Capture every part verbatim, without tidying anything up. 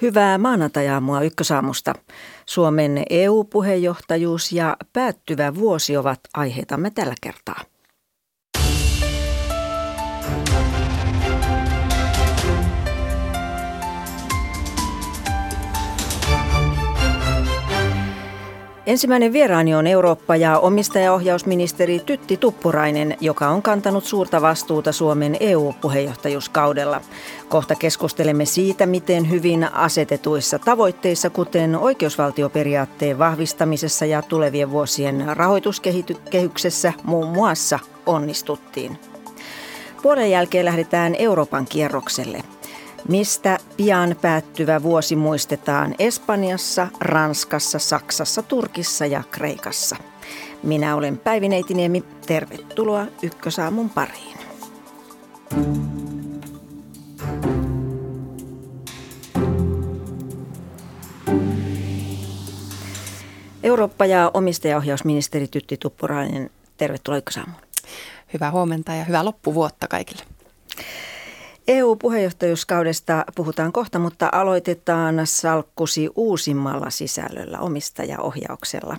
Hyvää maanantajaamua Ykkösaamusta. Suomen E U-puheenjohtajuus ja päättyvä vuosi ovat aiheitamme tällä kertaa. Ensimmäinen vieraani on Eurooppa- ja omistajaohjausministeri Tytti Tuppurainen, joka on kantanut suurta vastuuta Suomen E U-puheenjohtajuuskaudella. Kohta keskustelemme siitä, miten hyvin asetetuissa tavoitteissa, kuten oikeusvaltioperiaatteen vahvistamisessa ja tulevien vuosien rahoituskehyksessä muun muassa, onnistuttiin. Puolen jälkeen lähdetään Euroopan kierrokselle. Mistä pian päättyvä vuosi muistetaan Espanjassa, Ranskassa, Saksassa, Turkissa ja Kreikassa. Minä olen Päivi Neitiniemi. Tervetuloa Ykkösaamun pariin. Eurooppa- ja omistajaohjausministeri Tytti Tuppurainen, tervetuloa Ykkösaamuun. Hyvää huomenta ja hyvää loppuvuotta kaikille. E U-puheenjohtajuuskaudesta puhutaan kohta, mutta aloitetaan salkkusi uusimmalla sisällöllä, omistajaohjauksella.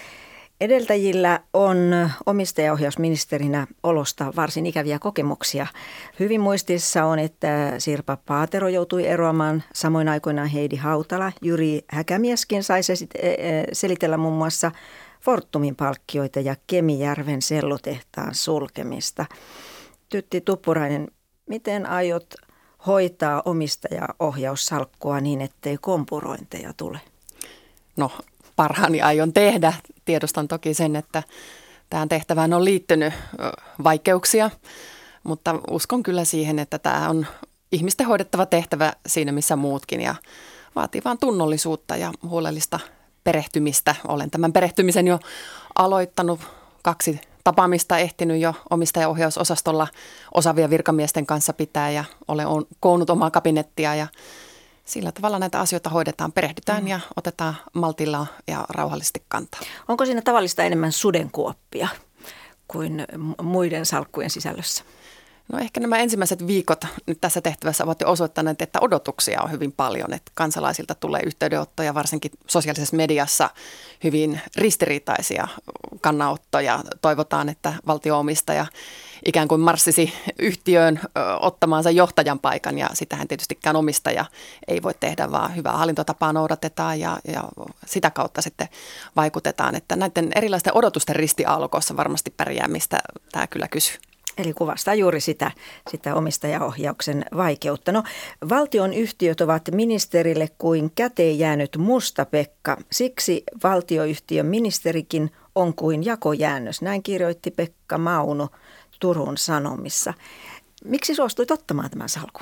Edeltäjillä on omistajaohjausministerinä olosta varsin ikäviä kokemuksia. Hyvin muistissa on, että Sirpa Paatero joutui eroamaan, samoin aikoinaan Heidi Hautala. Jyri Häkämieskin sai selitellä muun muassa Fortumin palkkioita ja Kemijärven sellutehtaan sulkemista. Tytti Tuppurainen, miten aiot hoitaa omistajaohjaussalkkua niin, ettei kompurointeja tule? No, parhaani aion tehdä. Tiedostan toki sen, että tähän tehtävään on liittynyt vaikeuksia, mutta uskon kyllä siihen, että tämä on ihmisten hoidettava tehtävä siinä missä muutkin ja vaatii vaan tunnollisuutta ja huolellista perehtymistä. Olen tämän perehtymisen jo aloittanut kaksi tapaamista ehtinyt jo omistajaohjausosastolla osaavia virkamiesten kanssa pitää ja olen koonnut omaa kabinettia ja sillä tavalla näitä asioita hoidetaan, perehdytään mm. ja otetaan maltilla ja rauhallisesti kantaa. Onko siinä tavallista enemmän sudenkuoppia kuin muiden salkkujen sisällössä? No ehkä nämä ensimmäiset viikot nyt tässä tehtävässä ovat jo osoittaneet, että odotuksia on hyvin paljon, että kansalaisilta tulee yhteydenottoja, varsinkin sosiaalisessa mediassa hyvin ristiriitaisia kannanottoja. Toivotaan, että valtio-omistaja ikään kuin marssisi yhtiöön ottamaansa johtajan paikan ja sitähän tietystikään omistaja ei voi tehdä, vaan hyvää hallintotapaa noudatetaan ja, ja sitä kautta sitten vaikutetaan, että näiden erilaisten odotusten ristiaallokossa varmasti pärjäämistä tämä kyllä kysyy. Eli kuvastaa juuri sitä, sitä omistajaohjauksen vaikeutta. No, valtion yhtiöt ovat ministerille kuin käteen jäänyt musta Pekka. Siksi valtioyhtiön ministerikin on kuin jakojäännös. Näin kirjoitti Pekka Mauno Turun Sanomissa. Miksi suostuit ottamaan tämän salkun?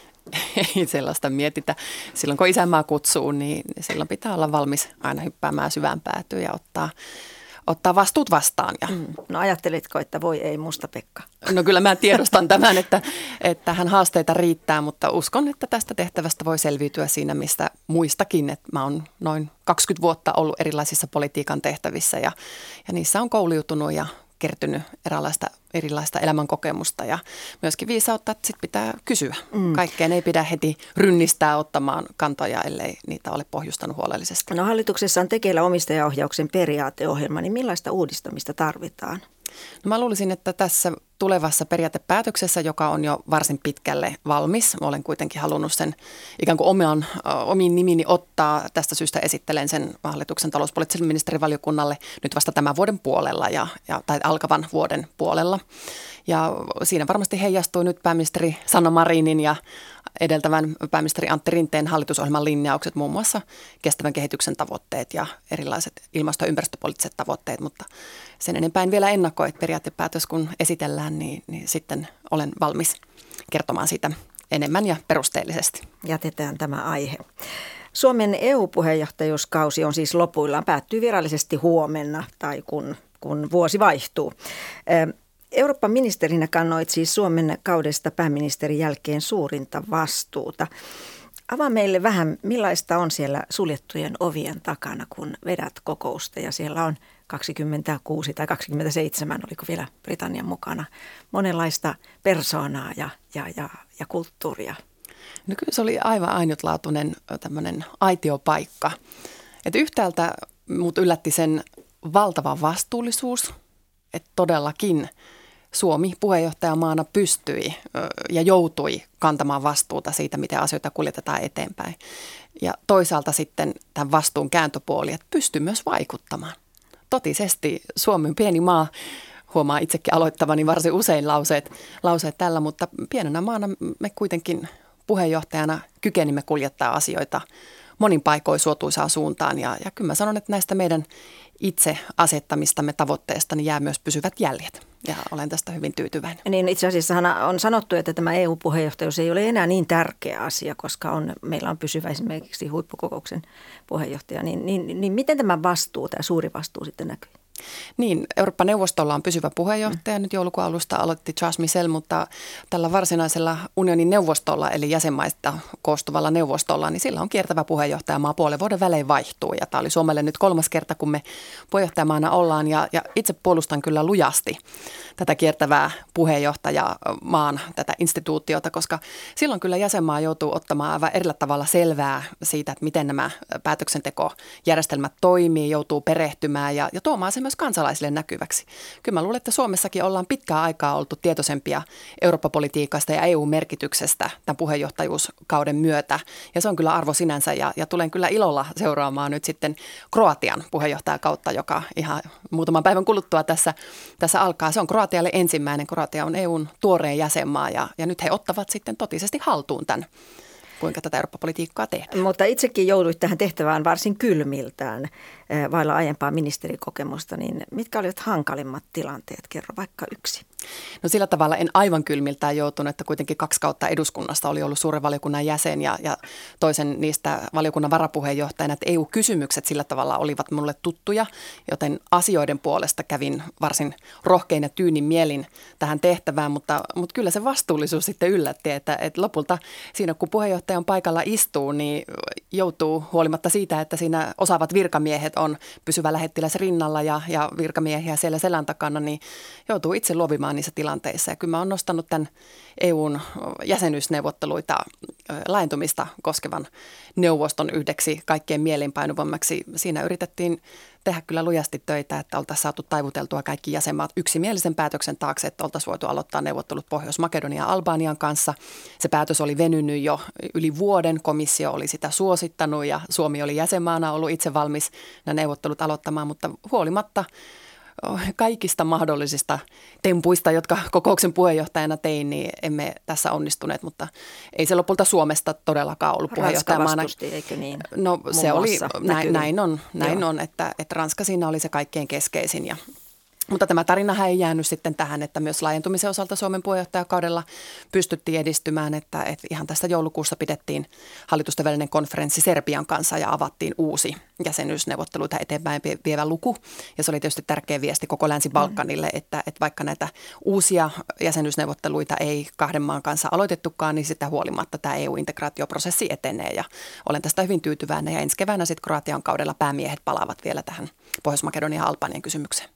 Ei sellaista mietitä. Silloin kun isänmaa kutsuu, niin silloin pitää olla valmis aina hyppäämään syvään päätyyn ja ottaa ottaa vastuut vastaan. Ja. Mm. No ajattelitko, että voi ei musta Pekka? No kyllä mä tiedostan tämän, että, että hän haasteita riittää, mutta uskon, että tästä tehtävästä voi selviytyä siinä, mistä muistakin. Että mä oon noin kaksikymmentä vuotta ollut erilaisissa politiikan tehtävissä ja, ja niissä on koulujutunut ja kertynyt erilaista, erilaista elämänkokemusta ja myöskin viisautta, että sit pitää kysyä. Mm. Kaikkeen ei pidä heti rynnistää ottamaan kantoja, ellei niitä ole pohjustanut huolellisesti. No hallituksessa on tekeillä omistajaohjauksen periaateohjelma, niin millaista uudistamista tarvitaan? No mä luulisin, että tässä tulevassa periaatepäätöksessä, joka on jo varsin pitkälle valmis, olen kuitenkin halunnut sen ikään kuin omiin, omiin nimini ottaa. Tästä syystä esittelen sen hallituksen talouspoliittiselle ministerivaliokunnalle nyt vasta tämän vuoden puolella ja, ja, tai alkavan vuoden puolella. Ja siinä varmasti heijastuu nyt pääministeri Sanna Marinin ja edeltävän pääministeri Antti Rinteen hallitusohjelman linjaukset, muun muassa kestävän kehityksen tavoitteet ja erilaiset ilmasto- ja ympäristöpoliittiset tavoitteet, mutta sen enempää en vielä ennakoi, että periaatepäätös kun esitellään, niin, niin sitten olen valmis kertomaan siitä enemmän ja perusteellisesti. Jätetään tämä aihe. Suomen E U-puheenjohtajuuskausi on siis lopuillaan, päättyy virallisesti huomenna tai kun, kun vuosi vaihtuu. Euroopan ministerinä kannoit siis Suomen kaudesta pääministerin jälkeen suurinta vastuuta. Avaa meille vähän, millaista on siellä suljettujen ovien takana, kun vedät kokousta ja siellä on kaksikymmentäkuusi tai kaksikymmentäseitsemän, oliko vielä Britannian mukana, monenlaista persoonaa ja, ja, ja, ja kulttuuria. No kyllä se oli aivan ainutlaatuinen tämmöinen aitiopaikka. Että yhtäältä mut yllätti sen valtava vastuullisuus, että todellakin Suomi puheenjohtajamaana pystyi ja joutui kantamaan vastuuta siitä, miten asioita kuljetetaan eteenpäin. Ja toisaalta sitten tämän vastuun kääntöpuoli, että pystyi myös vaikuttamaan. Totisesti Suomi on pieni maa, huomaa itsekin aloittavani varsin usein lauseet, lauseet tällä, mutta pienenä maana me kuitenkin puheenjohtajana kykenimme kuljettaa asioita monin paikoin suotuisaan suuntaan. Ja, ja kyllä mä sanon, että näistä meidän itse asettamistamme tavoitteista niin jää myös pysyvät jäljet. Ja olen tästä hyvin tyytyväinen. Niin itse asiassa on sanottu, että tämä E U-puheenjohtajuus ei ole enää niin tärkeä asia, koska on, meillä on pysyvä esimerkiksi huippukokouksen puheenjohtaja. Niin, niin, niin miten tämä vastuu, tämä suuri vastuu sitten näkyy? Niin, Eurooppa-neuvostolla on pysyvä puheenjohtaja. Nyt joulukuun alusta aloitti Charles Michel, mutta tällä varsinaisella unionin neuvostolla, eli jäsenmaista koostuvalla neuvostolla, niin sillä on kiertävä puheenjohtajamaa, puolen vuoden välein vaihtuu. Ja tämä oli Suomelle nyt kolmas kerta, kun me puheenjohtajamaana ollaan, ja, ja itse puolustan kyllä lujasti tätä kiertävää puheenjohtajamaan, tätä instituutiota, koska silloin kyllä jäsenmaa joutuu ottamaan aivan erillä tavalla selvää siitä, että miten nämä päätöksentekojärjestelmät toimii, joutuu perehtymään ja, ja tuomaan se myös kansalaisille näkyväksi. Kyllä mä luulen, että Suomessakin ollaan pitkää aikaa oltu tietoisempia Eurooppa-politiikasta ja E U-merkityksestä tämän puheenjohtajuuskauden myötä. Ja se on kyllä arvo sinänsä ja, ja tulen kyllä ilolla seuraamaan nyt sitten Kroatian puheenjohtajakautta, joka ihan muutaman päivän kuluttua tässä, tässä alkaa. Se on Kroatialle ensimmäinen. Kroatia on E U:n tuoreen jäsenmaa ja, ja nyt he ottavat sitten totisesti haltuun tämän, kuinka tätä Eurooppa-politiikkaa tehdään. Mutta itsekin jouduit tähän tehtävään varsin kylmiltään vailla aiempaa ministerikokemusta, niin mitkä olivat hankalimmat tilanteet? Kerro vaikka yksi. No sillä tavalla en aivan kylmiltään joutunut, että kuitenkin kaksi kautta eduskunnasta oli ollut suuren valiokunnan jäsen ja, ja toisen niistä valiokunnan varapuheenjohtajana, että E U-kysymykset sillä tavalla olivat minulle tuttuja, joten asioiden puolesta kävin varsin rohkein ja tyynin mielin tähän tehtävään, mutta, mutta kyllä se vastuullisuus sitten yllätti, että, että lopulta siinä kun puheenjohtaja on paikalla istuu, niin joutuu huolimatta siitä, että siinä osaavat virkamiehet on pysyvä lähettiläs rinnalla ja, ja virkamiehiä siellä selän takana, niin joutuu itse luovimaan niissä tilanteissa. Ja kyllä mä oon nostanut tämän E U:n jäsenyysneuvotteluita laajentumista koskevan neuvoston yhdeksi kaikkein mielinpainuvammaksi. Siinä yritettiin tehdä kyllä lujasti töitä, että oltaisiin saatu taivuteltua kaikki jäsenmaat yksimielisen päätöksen taakse, että oltaisiin voitu aloittaa neuvottelut Pohjois-Makedonian ja Albanian kanssa. Se päätös oli venynyt jo yli vuoden, komissio oli sitä suosittanut ja Suomi oli jäsenmaana ollut itse valmis nämä neuvottelut aloittamaan, mutta huolimatta kaikista mahdollisista tempuista, jotka kokouksen puheenjohtajana tein, niin emme tässä onnistuneet, mutta ei se lopulta Suomesta todellakaan ollut puheenjohtajamaana. Ranska vastusti, eikö niin? No se oli, näin, näin on, näin on että, että Ranska siinä oli se kaikkein keskeisin ja mutta tämä tarinahan ei jäänyt sitten tähän, että myös laajentumisen osalta Suomen puheenjohtajakaudella pystyttiin edistymään, että, että ihan tästä joulukuussa pidettiin hallitusten välinen konferenssi Serbian kanssa ja avattiin uusi jäsenyysneuvotteluita eteenpäin vievä luku. Ja se oli tietysti tärkeä viesti koko Länsi-Balkanille, mm. että, että vaikka näitä uusia jäsenyysneuvotteluita ei kahden maan kanssa aloitettukaan, niin sitä huolimatta tämä E U-integraatioprosessi etenee ja olen tästä hyvin tyytyväinen ja ensi keväänä sitten Kroatian kaudella päämiehet palaavat vielä tähän Pohjois-Makedonian ja Albanian kysymykseen.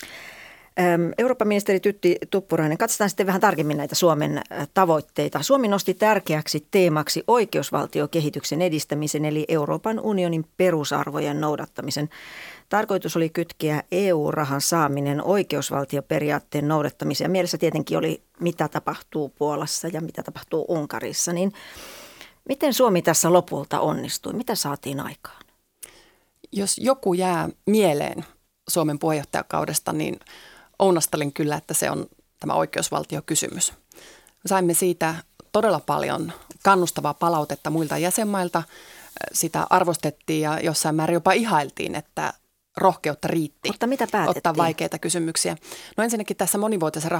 Eurooppa-ministeri Tytti Tuppurainen, katsotaan sitten vähän tarkemmin näitä Suomen tavoitteita. Suomi nosti tärkeäksi teemaksi oikeusvaltiokehityksen edistämisen eli Euroopan unionin perusarvojen noudattamisen. Tarkoitus oli kytkeä E U-rahan saaminen oikeusvaltioperiaatteen noudattamiseen. Mielessä tietenkin oli, mitä tapahtuu Puolassa ja mitä tapahtuu Unkarissa. Niin miten Suomi tässä lopulta onnistui? Mitä saatiin aikaan? Jos joku jää mieleen Suomen puheenjohtajakaudesta, niin ounastelin kyllä, että se on tämä oikeusvaltiokysymys. Saimme siitä todella paljon kannustavaa palautetta muilta jäsenmailta. Sitä arvostettiin ja jossain määrin jopa ihailtiin, että rohkeutta riitti. Mutta mitä päätettiin? Ottaa vaikeita kysymyksiä. No ensinnäkin tässä monivuotisen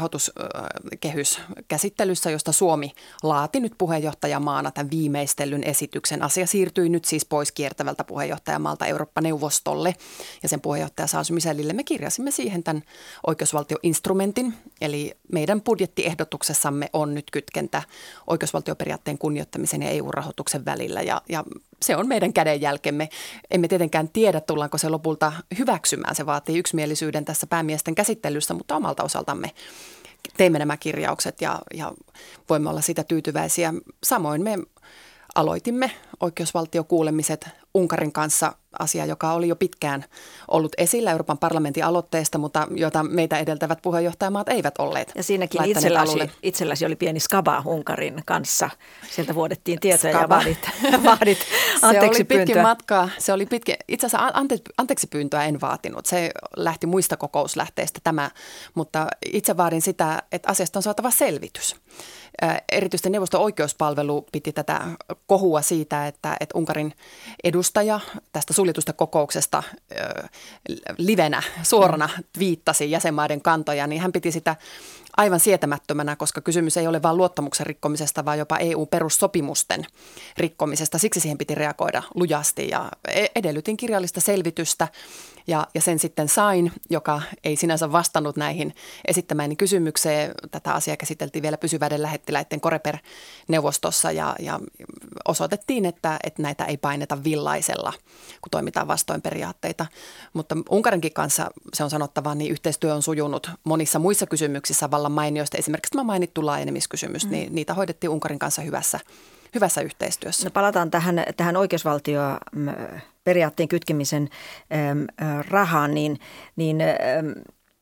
rahoituskehyskäsittelyssä, josta Suomi laati nyt puheenjohtajamaana tämän viimeistellyn esityksen. Asia siirtyi nyt siis pois kiertävältä puheenjohtajamaalta Eurooppa-neuvostolle ja sen puheenjohtaja Charles Michelille. Me kirjasimme siihen tämän oikeusvaltioinstrumentin, eli meidän budjettiehdotuksessamme on nyt kytkentä oikeusvaltioperiaatteen kunnioittamisen ja E U-rahoituksen välillä ja, ja se on meidän kädenjälkemme. Emme tietenkään tiedä, tullaanko se lopulta hyväksymään. Se vaatii yksimielisyyden tässä päämiesten käsittelyssä, mutta omalta osaltamme teimme nämä kirjaukset ja, ja voimme olla sitä tyytyväisiä. Samoin me aloitimme oikeusvaltiokuulemiset Unkarin kanssa, asia, joka oli jo pitkään ollut esillä Euroopan parlamentin aloitteesta, mutta jota meitä edeltävät puheenjohtajamaat eivät olleet. Ja siinäkin itselläsi, itselläsi oli pieni skaba Unkarin kanssa. Sieltä vuodettiin tietoja skaba. ja vaadit, vaadit anteeksi Se oli pitkin pyyntöä. matkaa. Se oli pitkin, itse asiassa ante, anteeksi pyyntöä en vaatinut. Se lähti muista kokouslähteistä tämä, mutta itse vaadin sitä, että asiasta on saatava selvitys. Erityisesti neuvoston oikeuspalvelu piti tätä kohua siitä, että, että Unkarin edustaja tästä suljetusta kokouksesta livenä, suorana viittasi jäsenmaiden kantoja, niin hän piti sitä aivan sietämättömänä, koska kysymys ei ole vain luottamuksen rikkomisesta, vaan jopa E U-perussopimusten rikkomisesta. Siksi siihen piti reagoida lujasti ja edellytin kirjallista selvitystä ja, ja sen sitten sain, joka ei sinänsä vastannut näihin esittämääni kysymykseen. Tätä asiaa käsiteltiin vielä pysyväiden lähettiläiden Coreper-neuvostossa ja, ja osoitettiin, että, että näitä ei paineta villaisella, kun toimitaan vastoin periaatteita. Mutta Unkarinkin kanssa se on sanottava, niin yhteistyö on sujunut monissa muissa kysymyksissä vallan mainioista. Esimerkiksi tämä mainittu laajenemiskysymys, mm. niin niitä hoidettiin Unkarin kanssa hyvässä, hyvässä yhteistyössä. No palataan tähän, tähän oikeusvaltio periaatteen kytkemisen äm, rahaan, niin, niin äm,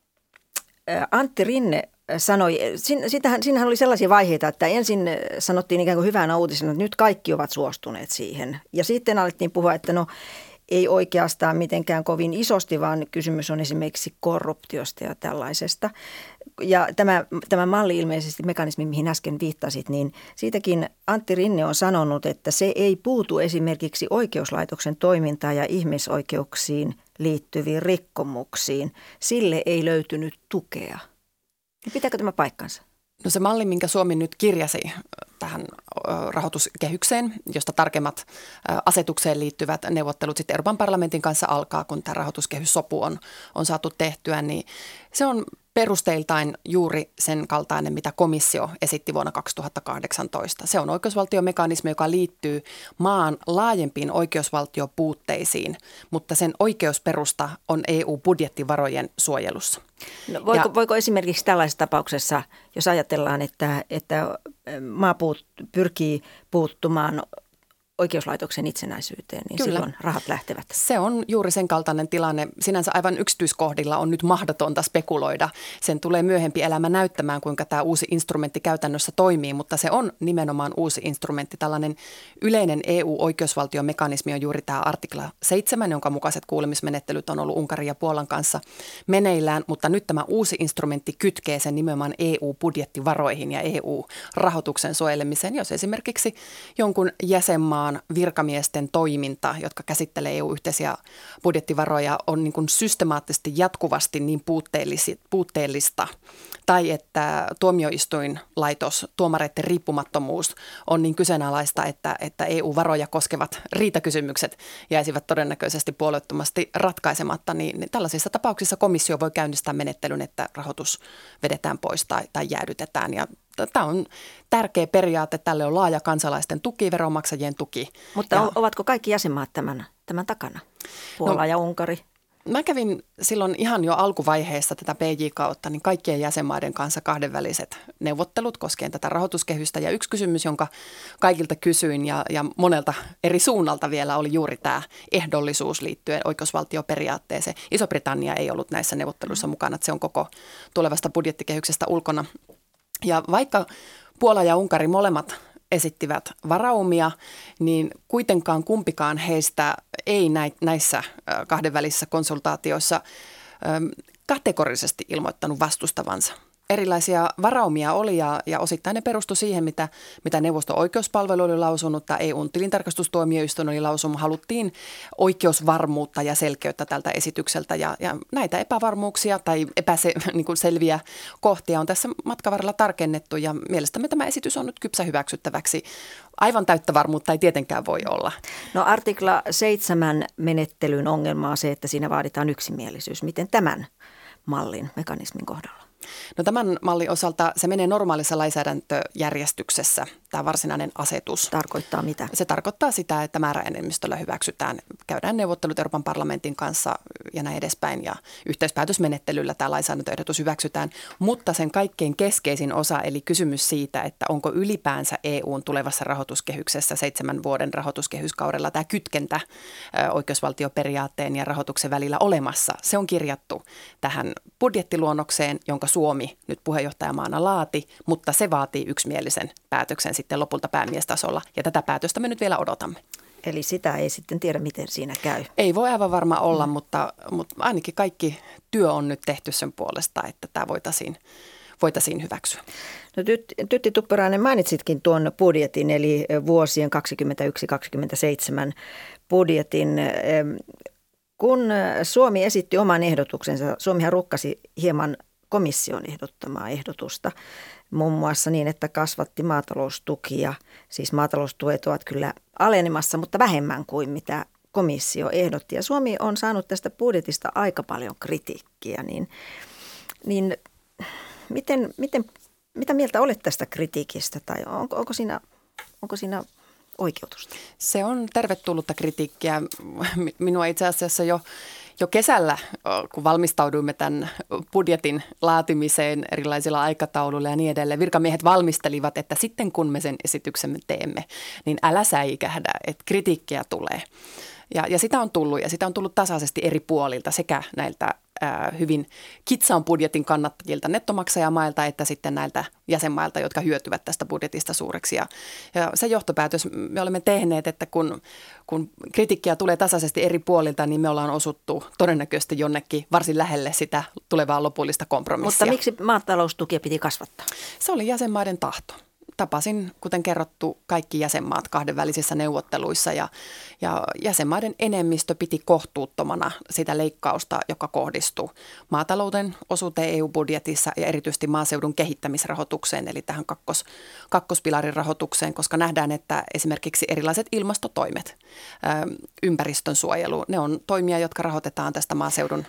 Antti Rinne sanoi, siinähän, siinähän oli sellaisia vaiheita, että ensin sanottiin ikään kuin hyvänä uutisena, että nyt kaikki ovat suostuneet siihen. Ja sitten alettiin puhua, että no ei oikeastaan mitenkään kovin isosti, vaan kysymys on esimerkiksi korruptiosta ja tällaisesta. Ja tämä, tämä malli ilmeisesti, mekanismi, mihin äsken viittasit, niin siitäkin Antti Rinne on sanonut, että se ei puutu esimerkiksi oikeuslaitoksen toimintaan ja ihmisoikeuksiin liittyviin rikkomuksiin. Sille ei löytynyt tukea. Pitääkö tämä paikkansa? No se malli, minkä Suomi nyt kirjasi tähän rahoituskehykseen, josta tarkemmat asetukseen liittyvät neuvottelut sitten Euroopan parlamentin kanssa alkaa, kun tämä rahoituskehyssopu on, on saatu tehtyä, niin se on perusteiltaan juuri sen kaltainen, mitä komissio esitti vuonna kaksituhattakahdeksantoista. Se on oikeusvaltiomekanismi, joka liittyy maan laajempiin oikeusvaltiopuutteisiin, mutta sen oikeusperusta on E U-budjettivarojen suojelussa. No voiko, voiko esimerkiksi tällaisessa tapauksessa, jos ajatellaan, että, että maa puut, pyrkii puuttumaan oikeuslaitoksen itsenäisyyteen, niin Kyllä. silloin rahat lähtevät. Se on juuri sen kaltainen tilanne. Sinänsä aivan yksityiskohdilla on nyt mahdotonta spekuloida. Sen tulee myöhempi elämä näyttämään, kuinka tämä uusi instrumentti käytännössä toimii, mutta se on nimenomaan uusi instrumentti. Tällainen yleinen E U-oikeusvaltiomekanismi on juuri tämä artikla seitsemän, jonka mukaiset kuulemismenettelyt on ollut Unkarin ja Puolan kanssa meneillään, mutta nyt tämä uusi instrumentti kytkee sen nimenomaan E U-budjettivaroihin ja E U-rahoituksen suojelemiseen, jos esimerkiksi jonkun jäsenmaan virkamiesten toiminta, jotka käsittelee E U-yhteisiä budjettivaroja, on niin kuin systemaattisesti jatkuvasti niin puutteellista, tai että tuomioistuinlaitos, tuomareiden riippumattomuus on niin kyseenalaista, että, että E U-varoja koskevat riitakysymykset jäisivät todennäköisesti puolueettomasti ratkaisematta, niin, niin tällaisissa tapauksissa komissio voi käynnistää menettelyn, että rahoitus vedetään pois tai, tai jäädytetään, ja tämä on tärkeä periaate. Tälle on laaja kansalaisten tuki, veronmaksajien tuki. Mutta ja ovatko kaikki jäsenmaat tämän, tämän takana? Puola no, ja Unkari? Mä kävin silloin ihan jo alkuvaiheessa tätä P J-kautta, niin kaikkien jäsenmaiden kanssa kahdenväliset neuvottelut koskien tätä rahoituskehystä. Ja yksi kysymys, jonka kaikilta kysyin ja, ja monelta eri suunnalta vielä oli juuri tämä ehdollisuus liittyen oikeusvaltioperiaatteeseen. Iso-Britannia ei ollut näissä neuvotteluissa mukana, että se on koko tulevasta budjettikehyksestä ulkona. Ja vaikka Puola ja Unkari molemmat esittivät varaumia, niin kuitenkaan kumpikaan heistä ei näissä kahdenvälisissä konsultaatioissa kategorisesti ilmoittanut vastustavansa. Erilaisia varaumia oli ja, ja osittain ne perustui siihen, mitä, mitä neuvoston oikeuspalvelu oli lausunut tai E U:n tilintarkastustuomioistuin oli lausunut. Haluttiin oikeusvarmuutta ja selkeyttä tältä esitykseltä ja, ja näitä epävarmuuksia tai epäselviä kohtia on tässä matkan varrella tarkennettu ja mielestämme tämä esitys on nyt kypsä hyväksyttäväksi. Aivan täyttä varmuutta ei tietenkään voi olla. No artikla seitsemän menettelyn ongelma on se, että siinä vaaditaan yksimielisyys. Miten tämän mallin, mekanismin kohdalla? No tämän mallin osalta se menee normaalissa lainsäädäntöjärjestyksessä, tämä varsinainen asetus. Tarkoittaa mitä? Se tarkoittaa sitä, että määräenemmistöllä hyväksytään, käydään neuvottelut Euroopan parlamentin kanssa ja näin edespäin ja yhteispäätösmenettelyllä tämä lainsäädäntöehdotus hyväksytään, mutta sen kaikkein keskeisin osa eli kysymys siitä, että onko ylipäänsä E U:n tulevassa rahoituskehyksessä seitsemän vuoden rahoituskehyskaudella tämä kytkentä oikeusvaltioperiaatteen ja rahoituksen välillä olemassa. Se on kirjattu tähän budjettiluonnokseen, jonka Suomi nyt puheenjohtajamaana laati, mutta se vaatii yksimielisen päätöksen sitten lopulta päämiestasolla ja tätä päätöstä me nyt vielä odotamme. Eli sitä ei sitten tiedä, miten siinä käy. Ei voi aivan varma olla, mm. mutta, mutta ainakin kaikki työ on nyt tehty sen puolesta, että tämä voitaisiin, voitaisiin hyväksyä. No, Tytti Tuppurainen, mainitsitkin tuon budjetin, eli vuosien kaksikymmentäyksi kaksikymmentäseitsemän budjetin. Kun Suomi esitti oman ehdotuksensa, Suomihan rukkasi hieman komission ehdottamaa ehdotusta, muun muassa niin, että kasvatti maataloustukia. Siis maataloustuet ovat kyllä alenemassa, mutta vähemmän kuin mitä komissio ehdotti. Ja Suomi on saanut tästä budjetista aika paljon kritiikkiä. Niin, niin miten, miten, mitä mieltä olet tästä kritiikistä tai onko, onko, siinä, onko siinä oikeutusta? Se on tervetullutta kritiikkiä. Minua itse asiassa jo Jo kesällä, kun valmistauduimme tämän budjetin laatimiseen erilaisilla aikatauluilla ja niin edelleen, virkamiehet valmistelivat, että sitten kun me sen esityksemme teemme, niin älä säikähdä, että kritiikkiä tulee. Ja, ja sitä on tullut ja sitä on tullut tasaisesti eri puolilta sekä näiltä ää, hyvin kitsaan budjetin kannattajilta nettomaksajamailta että sitten näiltä jäsenmailta, jotka hyötyvät tästä budjetista suureksi. Ja, ja se johtopäätös me olemme tehneet, että kun, kun kritiikkiä tulee tasaisesti eri puolilta, niin me ollaan osuttu todennäköisesti jonnekin varsin lähelle sitä tulevaa lopullista kompromissia. Mutta miksi maataloustukia piti kasvattaa? Se oli jäsenmaiden tahto. Tapasin, kuten kerrottu, kaikki jäsenmaat kahdenvälisissä neuvotteluissa ja, ja jäsenmaiden enemmistö piti kohtuuttomana sitä leikkausta, joka kohdistuu maatalouden osuuteen E U-budjetissa ja erityisesti maaseudun kehittämisrahoitukseen, eli tähän kakkos, kakkospilarin rahoitukseen, koska nähdään, että esimerkiksi erilaiset ilmastotoimet, ä, ympäristön suojelu, ne on toimia, jotka rahoitetaan tästä maaseudun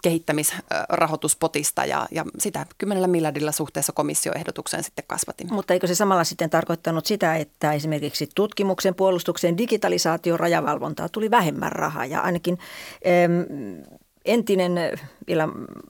kehittämisrahoituspotista ja, ja sitä kymmenellä miljardilla suhteessa komissioehdotukseen sitten kasvatimme. Mutta eikö se samalla sitten tarkoittanut sitä, että esimerkiksi tutkimuksen, puolustuksen, digitalisaation, rajavalvontaa tuli vähemmän rahaa ja ainakin äm, entinen vielä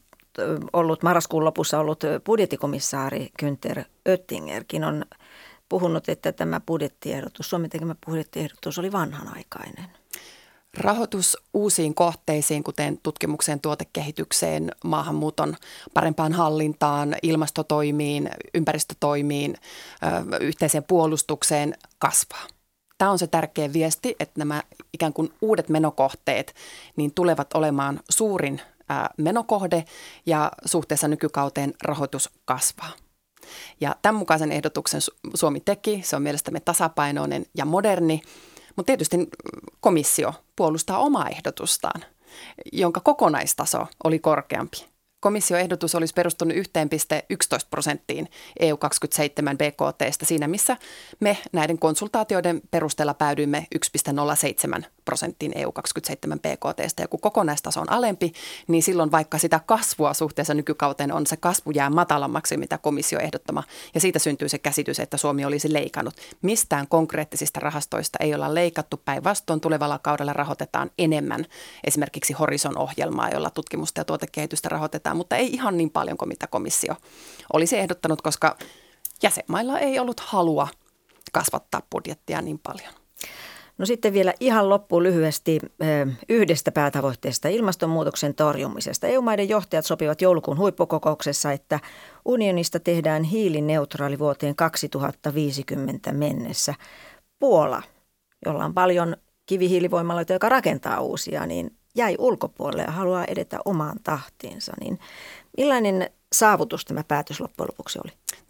ollut marraskuun lopussa ollut budjettikomissaari Günther Oettingerkin on puhunut, että tämä budjettiehdotus, Suomen tekemä budjettiehdotus oli vanhanaikainen. Rahoitus uusiin kohteisiin, kuten tutkimukseen, tuotekehitykseen, maahanmuuton parempaan hallintaan, ilmastotoimiin, ympäristötoimiin, yhteiseen puolustukseen kasvaa. Tämä on se tärkeä viesti, että nämä ikään kuin uudet menokohteet niin tulevat olemaan suurin menokohde ja suhteessa nykykauteen rahoitus kasvaa. Ja tämän mukaisen ehdotuksen Suomi teki, se on mielestämme tasapainoinen ja moderni. Mutta tietysti komissio puolustaa omaa ehdotustaan, jonka kokonaistaso oli korkeampi. Komissioehdotus olisi perustunut yksi pilkku yksitoista prosenttiin E U kaksikymmentäseitsemän B K T:stä siinä, missä me näiden konsultaatioiden perusteella päädyimme yksi pilkku nolla seitsemän prosenttiin E U kaksikymmentäseitsemän B K T:stä. Ja kun kokonaistaso on alempi, niin silloin vaikka sitä kasvua suhteessa nykykauteen on, se kasvu jää matalammaksi, mitä komissio ehdottama. Ja siitä syntyy se käsitys, että Suomi olisi leikannut. Mistään konkreettisista rahastoista ei olla leikattu, päinvastoin tulevalla kaudella rahoitetaan enemmän. Esimerkiksi Horizon-ohjelmaa, jolla tutkimusta ja tuotekehitystä rahoitetaan, mutta ei ihan niin paljon kuin mitä komissio olisi ehdottanut, koska jäsenmailla ei ollut halua kasvattaa budjettia niin paljon. No sitten vielä ihan loppuun lyhyesti yhdestä päätavoitteesta, ilmastonmuutoksen torjumisesta. E U-maiden johtajat sopivat joulukuun huippukokouksessa, että unionista tehdään hiilineutraali vuoteen kaksituhattaviisikymmentä mennessä. Puola, jolla on paljon kivihiilivoimaloita, joka rakentaa uusia, niin jäi ulkopuolelle ja haluaa edetä omaan tahtiinsa. Niin millainen saavutus tämä päätös loppujen lopuksi oli?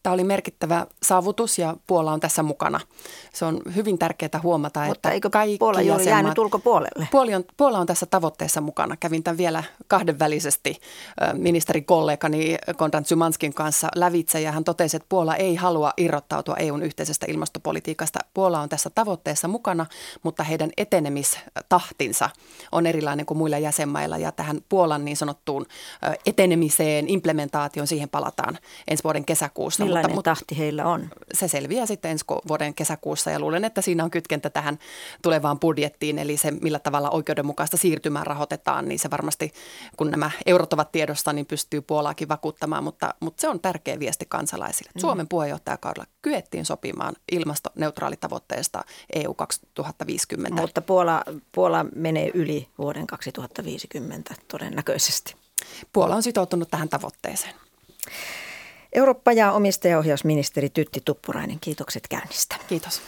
Tämä oli merkittävä saavutus ja Puola on tässä mukana. Se on hyvin tärkeää huomata, Mutta että eikö kaikki Puola juuri jäsenmaat, jäänyt ulkopuolelle? Puola on, Puola on tässä tavoitteessa mukana. Kävin tämän vielä kahdenvälisesti ministerikollegani Konrad Szymanskin kanssa lävitse ja hän totesi, että Puola ei halua irrottautua E U:n yhteisestä ilmastopolitiikasta. Puola on tässä tavoitteessa mukana, mutta heidän etenemistahtinsa on erilainen kuin muilla jäsenmailla ja tähän Puolan niin sanottuun etenemiseen, implementaation, siihen palataan ensi vuoden kesäkuussa. Millainen mutta, tahti heillä on? Se selviää sitten ensi vuoden kesäkuussa ja luulen, että siinä on kytkentä tähän tulevaan budjettiin, eli se millä tavalla oikeudenmukaista siirtymää rahoitetaan, niin se varmasti, kun nämä eurot ovat tiedossa, niin pystyy Puolaakin vakuuttamaan, mutta, mutta se on tärkeä viesti kansalaisille. Mm. Suomen puheenjohtajakaudella kyettiin sopimaan ilmastoneutraalitavoitteesta E U kaksituhattaviisikymmentä. Mutta Puola, Puola menee yli vuoden kaksituhattaviisikymmentä todennäköisesti. Puola on sitoutunut tähän tavoitteeseen. Eurooppa- ja omistajaohjausministeri Tytti Tuppurainen, kiitokset käynnistä. Kiitos.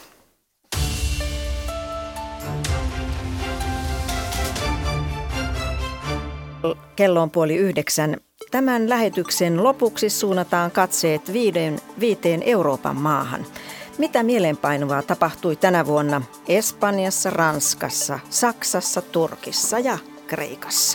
Kello on puoli yhdeksän. Tämän lähetyksen lopuksi suunnataan katseet viiden, viiteen Euroopan maahan. Mitä mieleenpainuvaa tapahtui tänä vuonna Espanjassa, Ranskassa, Saksassa, Turkissa ja Kreikassa?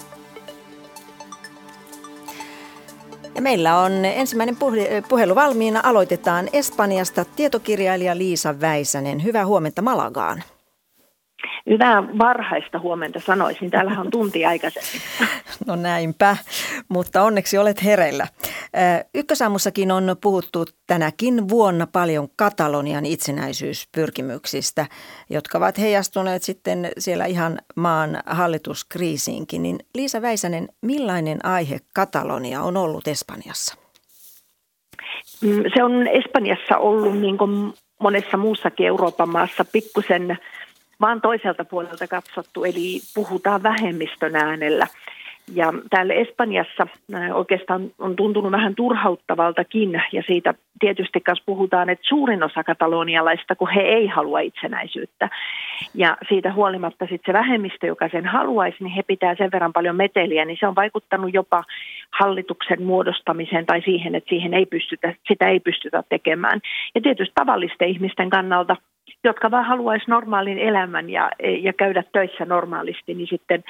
Ja meillä on ensimmäinen puhelu valmiina. Aloitetaan Espanjasta. Tietokirjailija Liisa Väisänen. Hyvää huomenta Malagaan. Hyvää varhaista huomenta sanoisin. Täällähän on tunti aikaisemmin. No näinpä, mutta onneksi olet hereillä. Ykkösaamussakin on puhuttu tänäkin vuonna paljon Katalonian itsenäisyyspyrkimyksistä, jotka ovat heijastuneet sitten siellä ihan maan hallituskriisiinkin. Niin Liisa Väisänen, millainen aihe Katalonia on ollut Espanjassa? Se on Espanjassa ollut niin kuin monessa muussakin Euroopan maassa pikkusen vaan toiselta puolelta katsottu, eli puhutaan vähemmistön äänellä. Ja täällä Espanjassa oikeastaan on tuntunut vähän turhauttavaltakin, ja siitä tietysti kanssa puhutaan, että suurin osa katalonialaista, kun he ei halua itsenäisyyttä. Ja siitä huolimatta sitten se vähemmistö, joka sen haluaisi, niin he pitää sen verran paljon meteliä, niin se on vaikuttanut jopa hallituksen muodostamiseen tai siihen, että siihen ei pystytä, sitä ei pystytä tekemään. Ja tietysti tavallisten ihmisten kannalta, jotka vaan haluaisi normaalin elämän ja, ja käydä töissä normaalisti, niin sitten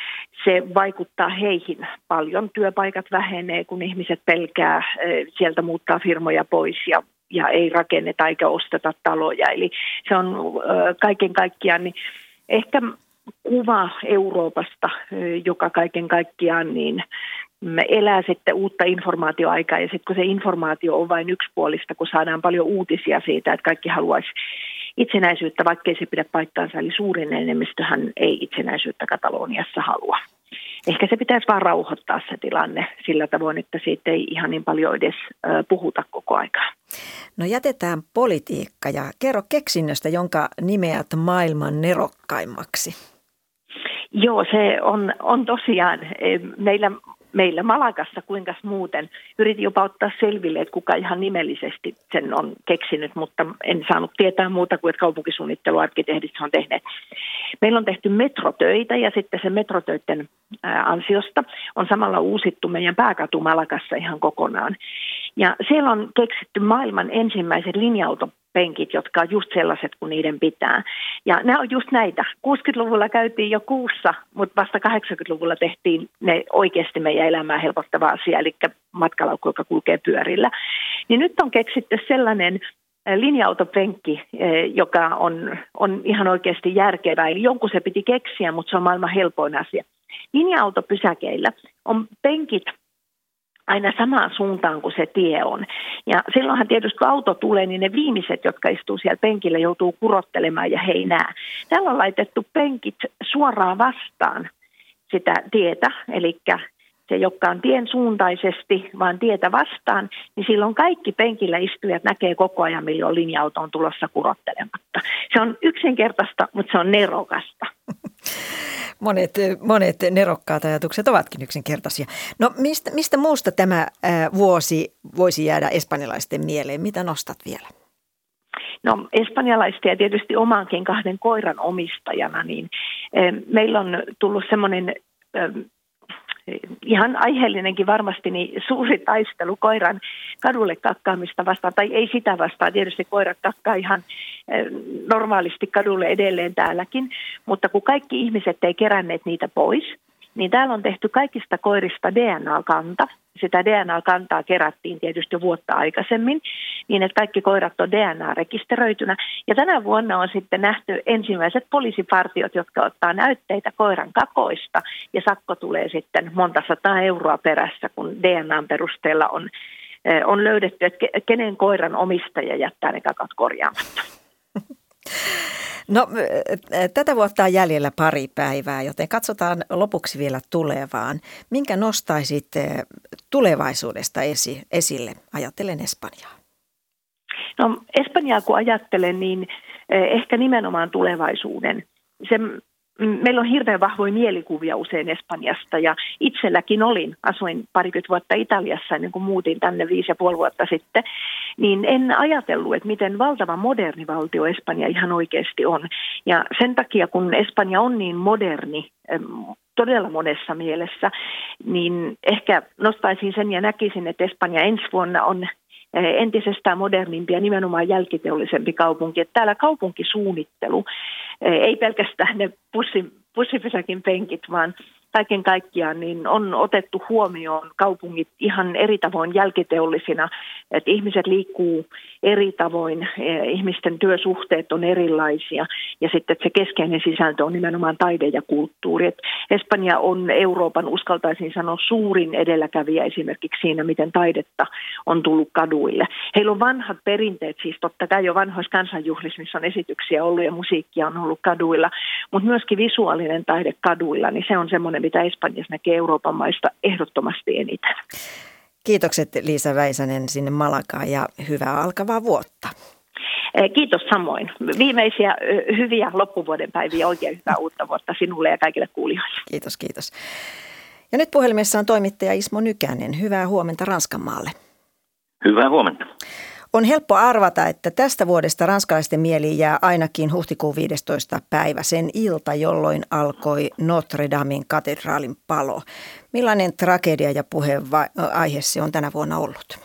se vaikuttaa heihin paljon. Työpaikat vähenee, kun ihmiset pelkää, sieltä muuttaa firmoja pois ja, ja ei rakenneta eikä osteta taloja. Eli se on kaiken kaikkiaan niin ehkä kuva Euroopasta, joka kaiken kaikkiaan niin me elää sitten uutta informaatioaikaa. Ja sitten kun se informaatio on vain yksipuolista, kun saadaan paljon uutisia siitä, että kaikki haluaisi itsenäisyyttä, vaikkei se pidä paikkaansa, eli suurin enemmistöhän ei itsenäisyyttä Kataloniassa halua. Ehkä se pitäisi vaan rauhoittaa se tilanne sillä tavoin, että siitä ei ihan niin paljon edes puhuta koko aikaa. No jätetään politiikka ja kerro keksinnöstä, jonka nimeät maailman nerokkaimmaksi. Joo, se on, on tosiaan meillä... Meillä Malagassa, kuinka muuten. Yritin jopa ottaa selville, että kuka ihan nimellisesti sen on keksinyt, mutta en saanut tietää muuta kuin, että kaupunkisuunnitteluarkkitehdit on tehneet. Meillä on tehty metrotöitä ja sitten se metrotöiden ansiosta on samalla uusittu meidän pääkatu Malagassa ihan kokonaan. Ja siellä on keksitty maailman ensimmäiset linja-autopenkit, jotka on just sellaiset kuin niiden pitää. Ja nämä on just näitä. kuusikymmentäluvulla käytiin jo kuussa, mutta vasta kahdeksankymmentäluvulla tehtiin ne oikeasti meidän elämää helpottava asia, eli matkalaukku, joka kulkee pyörillä. Niin nyt on keksitty sellainen linja-autopenkki, joka on, on ihan oikeasti järkevää. Eli jonkun se piti keksiä, mutta se on maailman helpoin asia. Linja-autopysäkeillä on penkit aina samaan suuntaan kuin se tie on. Ja silloinhan tietysti kun auto tulee, niin ne viimeiset, jotka istuu siellä penkillä, joutuu kurottelemaan ja he ei näe. Täällä on laitettu penkit suoraan vastaan sitä tietä, eli se, joka on tien suuntaisesti, vaan tietä vastaan, niin silloin kaikki penkillä istujat näkee koko ajan, milloin linja-auto on tulossa kurottelematta. Se on yksinkertaista, mutta se on nerokasta. Monet, monet nerokkaat ajatukset ovatkin yksinkertaisia. No mistä, mistä muusta tämä ää, vuosi voisi jäädä espanjalaisten mieleen? Mitä nostat vielä? No espanjalaisten ja tietysti omankin kahden koiran omistajana, niin e, meillä on tullut semmoinen e, ihan aiheellinenkin varmasti niin suuri taistelu koiran kadulle kakkaamista vastaan, tai ei sitä vastaan, tietysti koirat kakkaa ihan normaalisti kadulle edelleen täälläkin, mutta kun kaikki ihmiset ei keränneet niitä pois, niin täällä on tehty kaikista koirista D N A-kanta. Sitä D N A-kantaa kerättiin tietysti vuotta aikaisemmin, niin että kaikki koirat on D N A-rekisteröitynä. Ja tänä vuonna on sitten nähty ensimmäiset poliisipartiot, jotka ottaa näytteitä koiran kakoista, ja sakko tulee sitten monta sataa euroa perässä, kun D N A:n perusteella on, on löydetty, että kenen koiran omistaja jättää ne kakat korjaamatta. No, tätä vuotta on jäljellä pari päivää, joten katsotaan lopuksi vielä tulevaan. Minkä nostaisit tulevaisuudesta esi- esille? Ajattelen Espanjaa. No, Espanjaa kun ajattelen, niin ehkä nimenomaan tulevaisuuden. Se, meillä on hirveän vahvoja mielikuvia usein Espanjasta, ja itselläkin olin, asuin parikymmentä vuotta Italiassa ennen kuin muutin tänne viisi ja puoli vuotta sitten, niin en ajatellut, että miten valtava moderni valtio Espanja ihan oikeasti on. Ja sen takia, kun Espanja on niin moderni, todella monessa mielessä, niin ehkä nostaisin sen ja näkisin, että Espanja ensi vuonna on entisestään modernimpi ja nimenomaan jälkiteollisempi kaupunki. Että täällä kaupunkisuunnittelu, ei pelkästään ne pussi, pussipysäkin penkit, vaan kaiken kaikkiaan niin on otettu huomioon kaupungit ihan eri tavoin jälkiteollisina, että ihmiset liikkuu eri tavoin, ihmisten työsuhteet on erilaisia, ja sitten että se keskeinen sisältö on nimenomaan taide ja kulttuuri. Et Espanja on Euroopan, uskaltaisin sanoa, suurin edelläkävijä esimerkiksi siinä, miten taidetta on tullut kaduille. Heillä on vanhat perinteet, siis totta kai jo vanhoissa kansanjuhlissa, missä on esityksiä ollut ja musiikkia on ollut kaduilla, mutta myöskin visuaalinen taide kaduilla, niin se on semmoinen, mitä Espanjassa näkee Euroopan maista ehdottomasti eniten. Kiitokset Liisa Väisänen sinne Malagaan ja hyvää alkavaa vuotta. Kiitos samoin. Viimeisiä hyviä loppuvuoden päiviä, oikein hyvää uutta vuotta sinulle ja kaikille kuulijoille. Kiitos, kiitos. Ja nyt puhelimessa on toimittaja Ismo Nykänen. Hyvää huomenta Ranskanmaalle. Hyvää huomenta. On helppo arvata, että tästä vuodesta ranskalaisten mieliin jää ainakin huhtikuun viidestoista päivä, sen ilta, jolloin alkoi Notre Damen katedraalin palo. Millainen tragedia ja puheenaihe se on tänä vuonna ollut?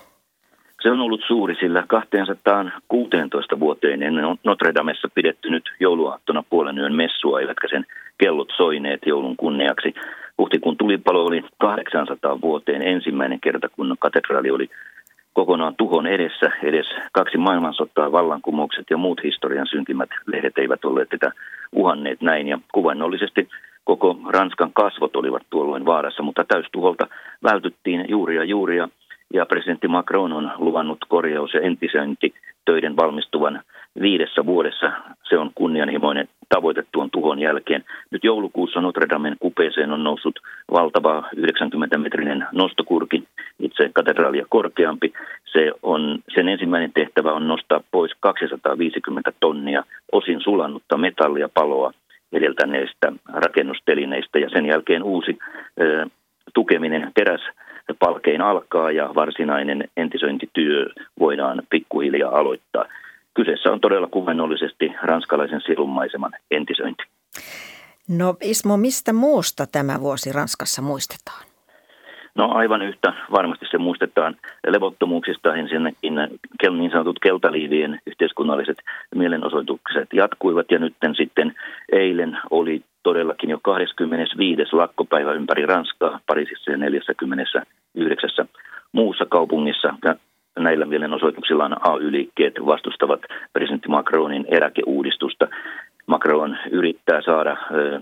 Se on ollut suuri, sillä kaksisataakuusitoista vuoteen ennen Notre Damessa pidetty nyt jouluaattona puolen yön messua, eivätkä sen kellot soineet joulun kunniaksi. Huhtikuun tulipalo oli kahdeksansataan vuoteen ensimmäinen kerta, kun katedraali oli kokonaan tuhon edessä. Edes kaksi maailmansotaa, vallankumoukset ja muut historian synkimmät lehdet eivät olleet tätä uhanneet näin. Ja kuvainnollisesti koko Ranskan kasvot olivat tuolloin vaarassa, mutta täystuholta vältyttiin juuri ja juuri. Ja, ja presidentti Macron on luvannut korjaus- ja entisöintitöiden valmistuvan viidessä vuodessa. Se on kunnianhimoinen tavoite tuon tuhon jälkeen. Nyt joulukuussa Notre Damen kupeeseen on noussut valtava yhdeksänkymmentä-metrinen nostokurki, itse katedraalia korkeampi. Se on, sen ensimmäinen tehtävä on nostaa pois kaksisataaviisikymmentä tonnia osin sulannutta metallia paloa edeltäneistä rakennustelineistä, ja sen jälkeen uusi ö, tukeminen teräspalkein alkaa ja varsinainen entisöintityö voidaan pikkuhiljaa aloittaa. Kyseessä on todella kuvainnollisesti ranskalaisen silunmaiseman entisöinti. No Ismo, mistä muusta tämä vuosi Ranskassa muistetaan? No aivan yhtä varmasti se muistetaan levottomuuksista. Ensinnäkin niin sanotut keltaliivien yhteiskunnalliset mielenosoitukset jatkuivat, ja nyt sitten eilen oli todellakin jo kahdeskymmenesviides lakkopäivä ympäri Ranskaa, Pariisissa ja neljässäkymmenessäyhdeksässä muussa kaupungissa. Ja näillä mielenosoituksillaan A Y-liikkeet vastustavat presidentti Macronin eläkeuudistusta. Macron yrittää saada ö,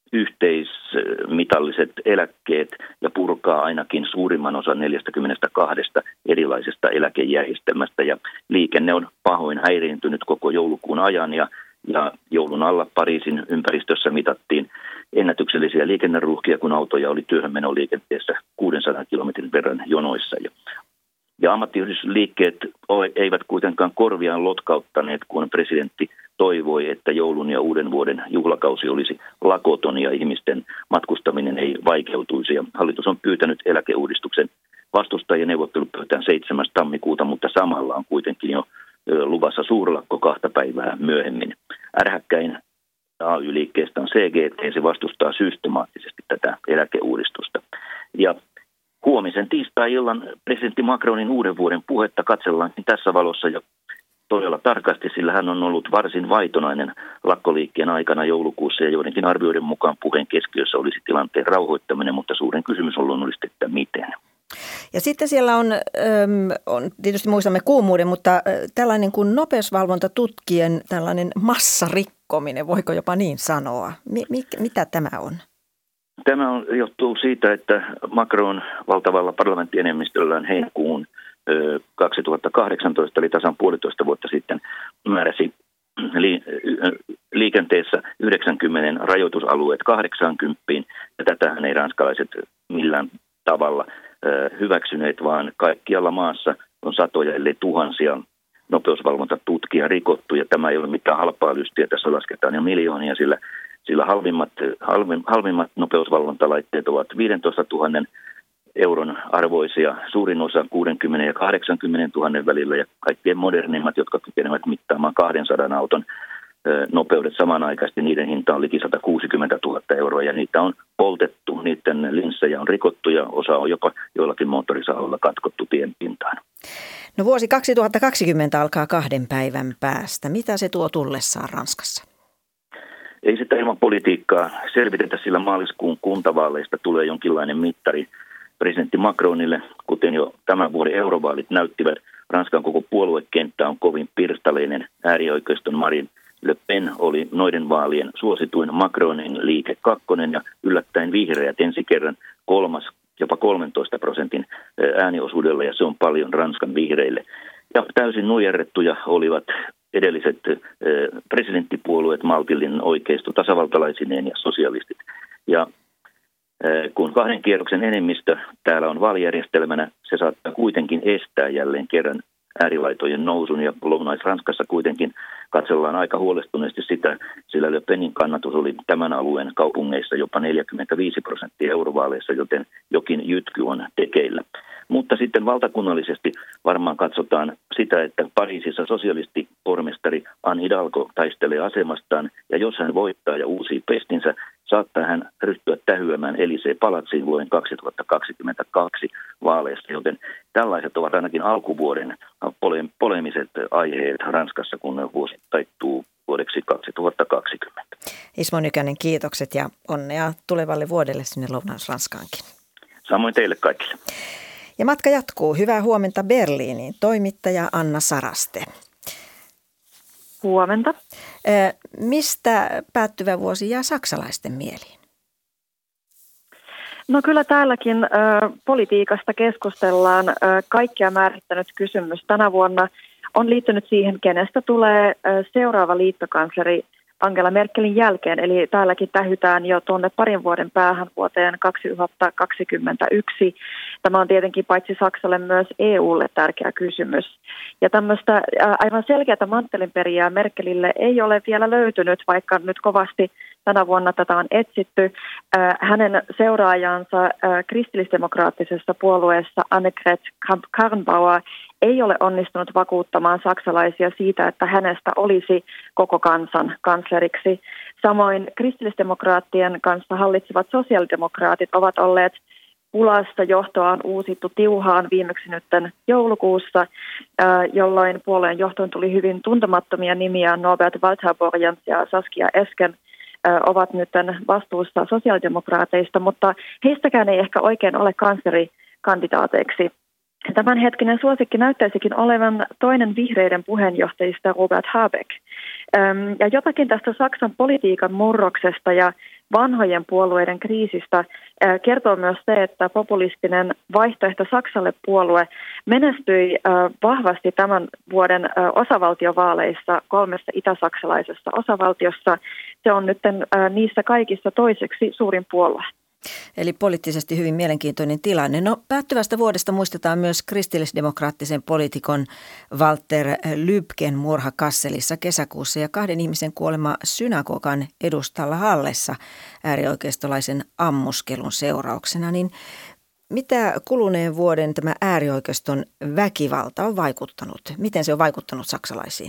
yhteismitalliset eläkkeet ja purkaa ainakin suurimman osan neljästäkymmenestäkahdesta erilaisesta eläkejärjestelmästä. Ja liikenne on pahoin häiriintynyt koko joulukuun ajan, ja, ja joulun alla Pariisin ympäristössä mitattiin ennätyksellisiä liikenneruuhkia, kun autoja oli työhönmenoliikenteessä kuudensadan kilometrin verran jonoissa. Ja Ja ammattiyhdistysliikkeet eivät kuitenkaan korviaan lotkauttaneet, kun presidentti toivoi, että joulun ja uuden vuoden juhlakausi olisi lakoton ja ihmisten matkustaminen ei vaikeutuisi. Ja hallitus on pyytänyt eläkeuudistuksen vastustajien neuvottelupöytään seitsemäs tammikuuta, mutta samalla on kuitenkin jo luvassa suurlakko kahta päivää myöhemmin. Ärhäkkäin A Y-liikkeestä on C G T, se vastustaa systemaattisesti tätä eläkeuudistusta. Ja huomisen tiistai-illan presidentti Macronin uuden vuoden puhetta katsellaankin tässä valossa jo todella tarkasti, sillä hän on ollut varsin vaitonainen lakkoliikkeen aikana joulukuussa ja joidenkin arvioiden mukaan puheen keskiössä olisi tilanteen rauhoittaminen, mutta suurin kysymys on luonnollisesti, että miten. Ja sitten siellä on, on tietysti muistamme kuumuuden, mutta tällainen kuin nopeusvalvontatutkien tällainen massarikkominen, voiko jopa niin sanoa? Mi- mi- mitä tämä on? Tämä on, johtuu siitä, että Macron valtavalla parlamenttienemmistöllään heinäkuun kaksituhattakahdeksantoista, eli tasan puolitoista vuotta sitten, määräsi liikenteessä yhdeksänkymmentä rajoitusalueet kahdeksankymmentä, ja tätähän ei ranskalaiset millään tavalla hyväksyneet, vaan kaikkialla maassa on satoja ellei tuhansia nopeusvalvontatutkia rikottu, ja tämä ei ole mitään halpaa lystiä, tässä lasketaan jo miljoonia, sillä, sillä halvimmat, halvim, halvimmat nopeusvalvontalaitteet ovat viisitoistatuhatta euron arvoisia, suurin osa kuusikymmentä ja kahdeksankymmentä tuhatta välillä, ja kaikkein modernimmat, jotka kykenevät mittaamaan kahdensadan auton nopeudet samanaikaisesti, niiden hinta on liki sata kuusikymmentätuhatta euroa, ja niitä on poltettu, niiden linssejä on rikottu, ja osa on jopa joillakin moottorisahoilla katkottu tien pintaan. No vuosi kaksituhattakaksikymmentä alkaa kahden päivän päästä. Mitä se tuo tullessaan Ranskassa? Ei sitä ilman politiikkaa selvitetä, sillä maaliskuun kuntavaaleista tulee jonkinlainen mittari presidentti Macronille, kuten jo tämän vuoden eurovaalit näyttivät. Ranskan koko puoluekenttä on kovin pirstaleinen. Äärioikeiston Marine Le Pen oli noiden vaalien suosituin, Macronin liike kakkonen ja yllättäen vihreät ensi kerran kolmas, jopa kolmentoista prosentin ääniosuudella, ja se on paljon Ranskan vihreille. Ja täysin nujerrettuja olivat edelliset presidenttipuolueet, maltillinen oikeisto, tasavaltalaisineen ja sosialistit. Ja kun kahden kierroksen enemmistö täällä on vaalijärjestelmänä, se saattaa kuitenkin estää jälleen kerran äärilaitojen nousun, ja Lounais-Ranskassa kuitenkin katsellaan aika huolestuneesti sitä, sillä Le Penin kannatus oli tämän alueen kaupungeissa jopa neljäkymmentäviisi prosenttia eurovaaleissa, joten jokin jytky on tekeillä. Mutta sitten valtakunnallisesti varmaan katsotaan sitä, että Pariisissa sosialistipormestari Anne Hidalgo taistelee asemastaan, ja jos hän voittaa ja uusii pestinsä, saattaa hän ryhtyä tähyämään Élysée-palatsiin vuoden kaksituhattakaksikymmentäkaksi vaaleista, joten tällaiset ovat ainakin alkuvuoden pole- polemiset aiheet Ranskassa, kun vuosi taittuu vuodeksi kaksituhattakaksikymmentä. Ismo Nykänen, kiitokset ja onnea tulevalle vuodelle sinne Lounais-Ranskaankin. Samoin teille kaikille. Ja matka jatkuu. Hyvää huomenta Berliiniin. Toimittaja Anna Saraste. Huomenta. Mistä päättyvä vuosi jää saksalaisten mieliin? No kyllä täälläkin ö, politiikasta keskustellaan. Ö, kaikkia määrittänyt kysymys tänä vuonna on liittynyt siihen, kenestä tulee ö, seuraava liittokansleri Angela Merkelin jälkeen. Eli täälläkin tähytään jo tuonne parin vuoden päähän vuoteen kaksituhattakaksikymmentäyksi. Tämä on tietenkin paitsi Saksalle myös E U:lle tärkeä kysymys. Ja tämmöistä aivan selkeätä manttelinperijää Merkelille ei ole vielä löytynyt, vaikka nyt kovasti tänä vuonna tätä on etsitty. Hänen seuraajansa kristillisdemokraattisessa puolueessa Annegret Kramp-Karrenbauer ei ole onnistunut vakuuttamaan saksalaisia siitä, että hänestä olisi koko kansan kansleriksi. Samoin kristillisdemokraattien kanssa hallitsevat sosiaalidemokraatit ovat olleet pulasta, johtoa on uusittu tiuhaan viimeksi nytten joulukuussa, jolloin puolueen johtoon tuli hyvin tuntemattomia nimiä. Norbert Walter-Borjans ja Saskia Esken ovat nyt vastuussa sosiaalidemokraateista, mutta heistäkään ei ehkä oikein ole kanslerikandidaateiksi. Tämänhetkinen suosikki näyttäisikin olevan toinen vihreiden puheenjohtajista Robert Habeck. Ja jotakin tästä Saksan politiikan murroksesta ja vanhojen puolueiden kriisistä kertoo myös se, että populistinen vaihtoehto Saksalle puolue menestyi vahvasti tämän vuoden osavaltiovaaleissa kolmessa itä-saksalaisessa osavaltiossa. Se on nyt niissä kaikissa toiseksi suurin puolue. Eli poliittisesti hyvin mielenkiintoinen tilanne. No, päättyvästä vuodesta muistetaan myös kristillisdemokraattisen poliitikon Walter Lübken murha Kasselissa kesäkuussa ja kahden ihmisen kuolema synagogan edustalla Hallessa äärioikeistolaisen ammuskelun seurauksena. Niin mitä kuluneen vuoden tämä äärioikeiston väkivalta on vaikuttanut? Miten se on vaikuttanut saksalaisiin?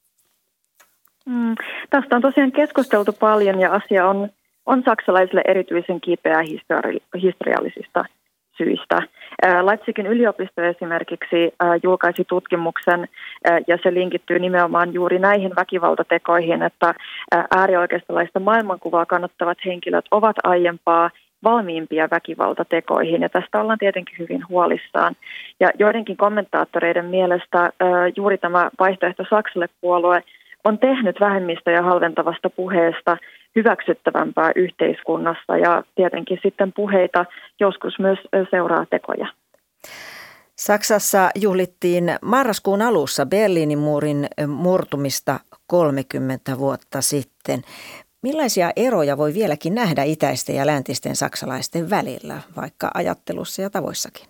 Mm, tästä on tosiaan keskusteltu paljon ja asia on On saksalaisille erityisen kipeää histori- historiallisista syistä. Leipzigin yliopisto esimerkiksi julkaisi tutkimuksen, ja se linkittyy nimenomaan juuri näihin väkivaltatekoihin, että äärioikeistolaista maailmankuvaa kannattavat henkilöt ovat aiempaa valmiimpia väkivaltatekoihin, ja tästä ollaan tietenkin hyvin huolissaan. Ja joidenkin kommentaattoreiden mielestä juuri tämä vaihtoehto Saksalle -puolue on tehnyt vähemmistöjä halventavasta puheesta hyväksyttävämpää yhteiskunnassa, ja tietenkin sitten puheita joskus myös seuraa tekoja. Saksassa juhlittiin marraskuun alussa Berliinin muurin murtumista kolmekymmentä vuotta sitten. Millaisia eroja voi vieläkin nähdä itäisten ja läntisten saksalaisten välillä, vaikka ajattelussa ja tavoissakin?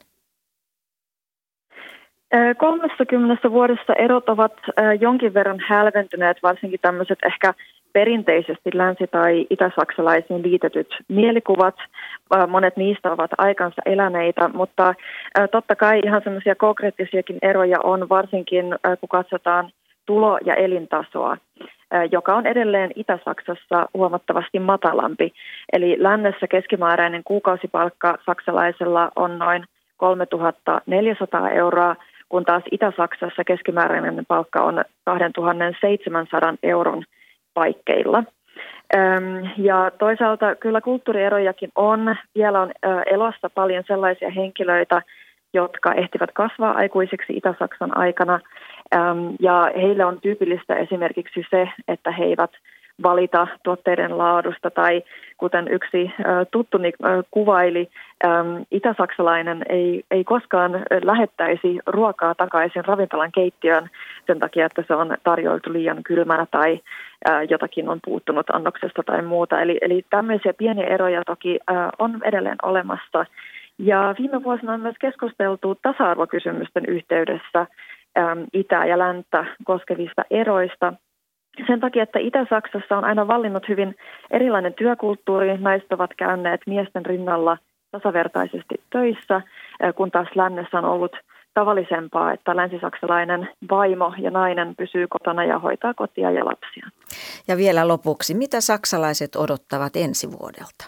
kolmekymmentä vuodessa erot ovat jonkin verran hälventyneet, varsinkin tämmöiset ehkä perinteisesti länsi- tai itä-saksalaisiin liitetyt mielikuvat. Monet niistä ovat aikansa eläneitä, mutta totta kai ihan semmoisia konkreettisiakin eroja on, varsinkin kun katsotaan tulo- ja elintasoa, joka on edelleen Itä-Saksassa huomattavasti matalampi. Eli lännessä keskimääräinen kuukausipalkka saksalaisella on noin kolmetuhattaneljäsataa euroa, kun taas Itä-Saksassa keskimääräinen palkka on kaksituhattaseitsemänsataa euron paikkeilla. Ja toisaalta kyllä kulttuurierojakin on. Vielä on elossa paljon sellaisia henkilöitä, jotka ehtivät kasvaa aikuisiksi Itä-Saksan aikana. Ja heille on tyypillistä esimerkiksi se, että he eivät valita tuotteiden laadusta, tai kuten yksi tuttuni kuvaili, itä-saksalainen ei, ei koskaan lähettäisi ruokaa takaisin ravintolan keittiöön sen takia, että se on tarjoiltu liian kylmänä tai jotakin on puuttunut annoksesta tai muuta. Eli, eli tämmöisiä pieniä eroja toki on edelleen olemassa. Ja viime vuosina on myös keskusteltu tasa-arvokysymysten yhteydessä itä- ja länttä koskevista eroista. Sen takia, että Itä-Saksassa on aina vallinnut hyvin erilainen työkulttuuri. Naiset ovat käyneet miesten rinnalla tasavertaisesti töissä, kun taas lännessä on ollut tavallisempaa, että länsisaksalainen vaimo ja nainen pysyy kotona ja hoitaa kotia ja lapsia. Ja vielä lopuksi, mitä saksalaiset odottavat ensi vuodelta?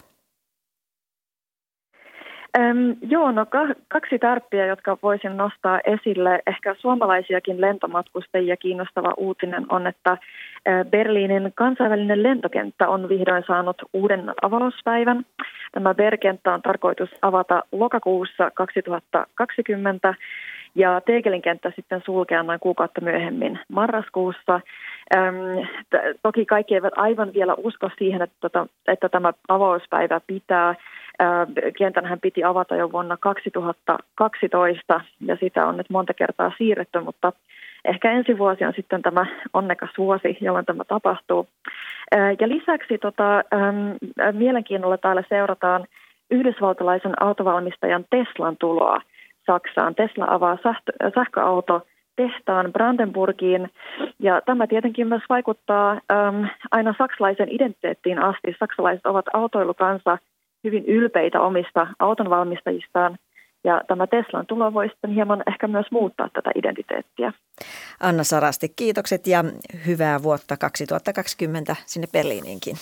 Öm, joo, no kaksi tärppiä, jotka voisin nostaa esille. Ehkä suomalaisiakin lentomatkustajia kiinnostava uutinen on, että Berliinin kansainvälinen lentokenttä on vihdoin saanut uuden avauspäivän. Tämä Berg-kenttä on tarkoitus avata lokakuussa kaksituhattakaksikymmentä ja Tegelin kenttä sitten sulkea noin kuukautta myöhemmin marraskuussa. Öm, t- toki kaikki eivät aivan vielä usko siihen, että, tota, että tämä avauspäivä pitää. Kentänhän piti avata jo vuonna kaksituhattakaksitoista ja sitä on nyt monta kertaa siirretty, mutta ehkä ensi vuosi on sitten tämä onnekas vuosi, jolloin tämä tapahtuu. Ja lisäksi tota, ähm, mielenkiinnolla täällä seurataan yhdysvaltalaisen autovalmistajan Teslan tuloa Saksaan. Tesla avaa sähköauto tehtaan Brandenburgiin, ja tämä tietenkin myös vaikuttaa ähm, aina saksalaisen identiteettiin asti. Saksalaiset ovat autoilukansa, hyvin ylpeitä omista autonvalmistajistaan, ja tämä Teslan tulo voi sitten hieman ehkä myös muuttaa tätä identiteettiä. Anna Sarasti, kiitokset ja hyvää vuotta kaksituhattakaksikymmentä sinne Berliiniinkin.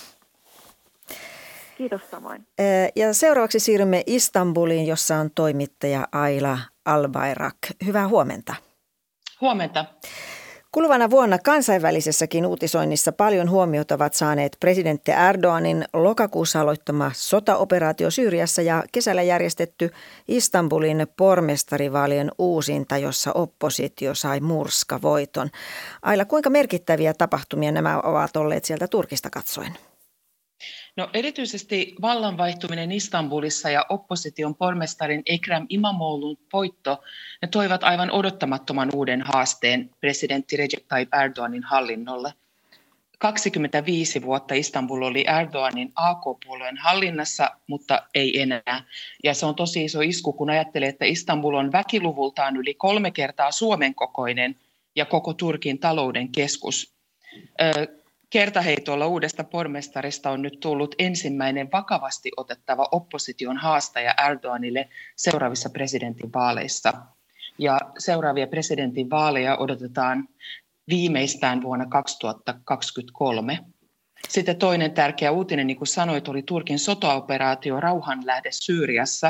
Kiitos samoin. Ja seuraavaksi siirrymme Istanbuliin, jossa on toimittaja Ayla Albayrak. Hyvää huomenta. Huomenta. Kuluvana vuonna kansainvälisessäkin uutisoinnissa paljon huomiota ovat saaneet presidentti Erdoganin lokakuussa aloittama sotaoperaatio Syyriassa ja kesällä järjestetty Istanbulin pormestarivaalien uusinta, jossa oppositio sai murskavoiton. Ayla, kuinka merkittäviä tapahtumia nämä ovat olleet sieltä Turkista katsoen? No erityisesti vallanvaihtuminen Istanbulissa ja opposition pormestarin Ekrem İmamoğlu'n voitto, ne toivat aivan odottamattoman uuden haasteen presidentti Recep Tayyip Erdoganin hallinnolle. kaksikymmentäviisi vuotta Istanbul oli Erdoganin A K-puolueen hallinnassa, mutta ei enää. Ja se on tosi iso isku, kun ajattelee, että Istanbul on väkiluvultaan yli kolme kertaa Suomen kokoinen ja koko Turkin talouden keskus. Kertaheitolla uudesta pormestarista on nyt tullut ensimmäinen vakavasti otettava opposition haastaja Erdoganille seuraavissa presidentinvaaleissa. Ja seuraavia presidentinvaaleja odotetaan viimeistään vuonna kaksituhattakaksikymmentäkolme. Sitten toinen tärkeä uutinen, niin kuin sanoit, oli Turkin sotaoperaatio Rauhanlähde Syyriassa,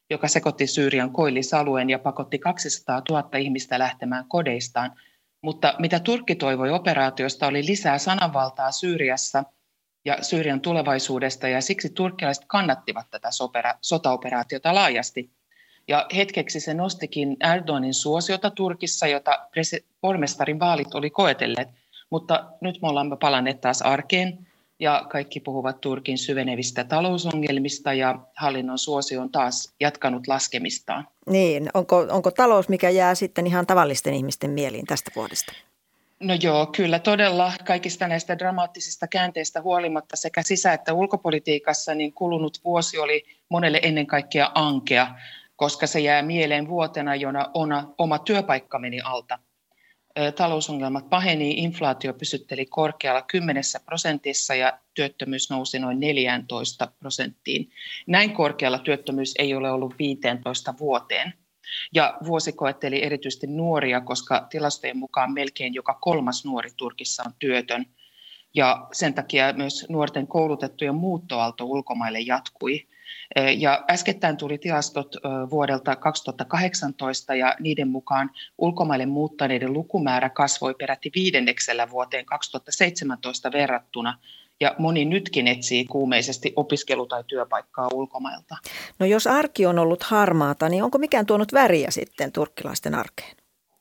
joka sekoitti Syyrian koillisalueen ja pakotti kaksisataatuhatta ihmistä lähtemään kodeistaan. Mutta mitä Turkki toivoi operaatiosta oli lisää sananvaltaa Syyriassa ja Syyrian tulevaisuudesta, ja siksi turkkilaiset kannattivat tätä sotaoperaatiota laajasti. Ja hetkeksi se nostikin Erdoganin suosiota Turkissa, jota pormestarin vaalit oli koetelleet. Mutta nyt me ollaan palanneet taas arkeen, ja kaikki puhuvat Turkin syvenevistä talousongelmista, ja hallinnon suosio on taas jatkanut laskemistaan. Niin, onko, onko talous, mikä jää sitten ihan tavallisten ihmisten mieliin tästä vuodesta? No joo, kyllä todella kaikista näistä dramaattisista käänteistä huolimatta sekä sisä- että ulkopolitiikassa niin kulunut vuosi oli monelle ennen kaikkea ankea, koska se jää mieleen vuotena, jona ona, oma työpaikka meni alta. Talousongelmat paheni, inflaatio pysytteli korkealla kymmenessä prosentissa ja työttömyys nousi noin neljätoista prosenttiin. Näin korkealla työttömyys ei ole ollut viisitoista vuoteen. Ja vuosi koetteli erityisesti nuoria, koska tilastojen mukaan melkein joka kolmas nuori Turkissa on työtön. Ja sen takia myös nuorten koulutettujen muuttoaalto ulkomaille jatkui. Ja äskettäin tuli tilastot vuodelta kaksituhattakahdeksantoista ja niiden mukaan ulkomaille muuttaneiden lukumäärä kasvoi peräti viidenneksellä vuoteen kaksituhattaseitsemäntoista verrattuna. Ja moni nytkin etsii kuumeisesti opiskelu- tai työpaikkaa ulkomailta. No jos arki on ollut harmaata, niin onko mikään tuonut väriä sitten turkkilaisten arkeen?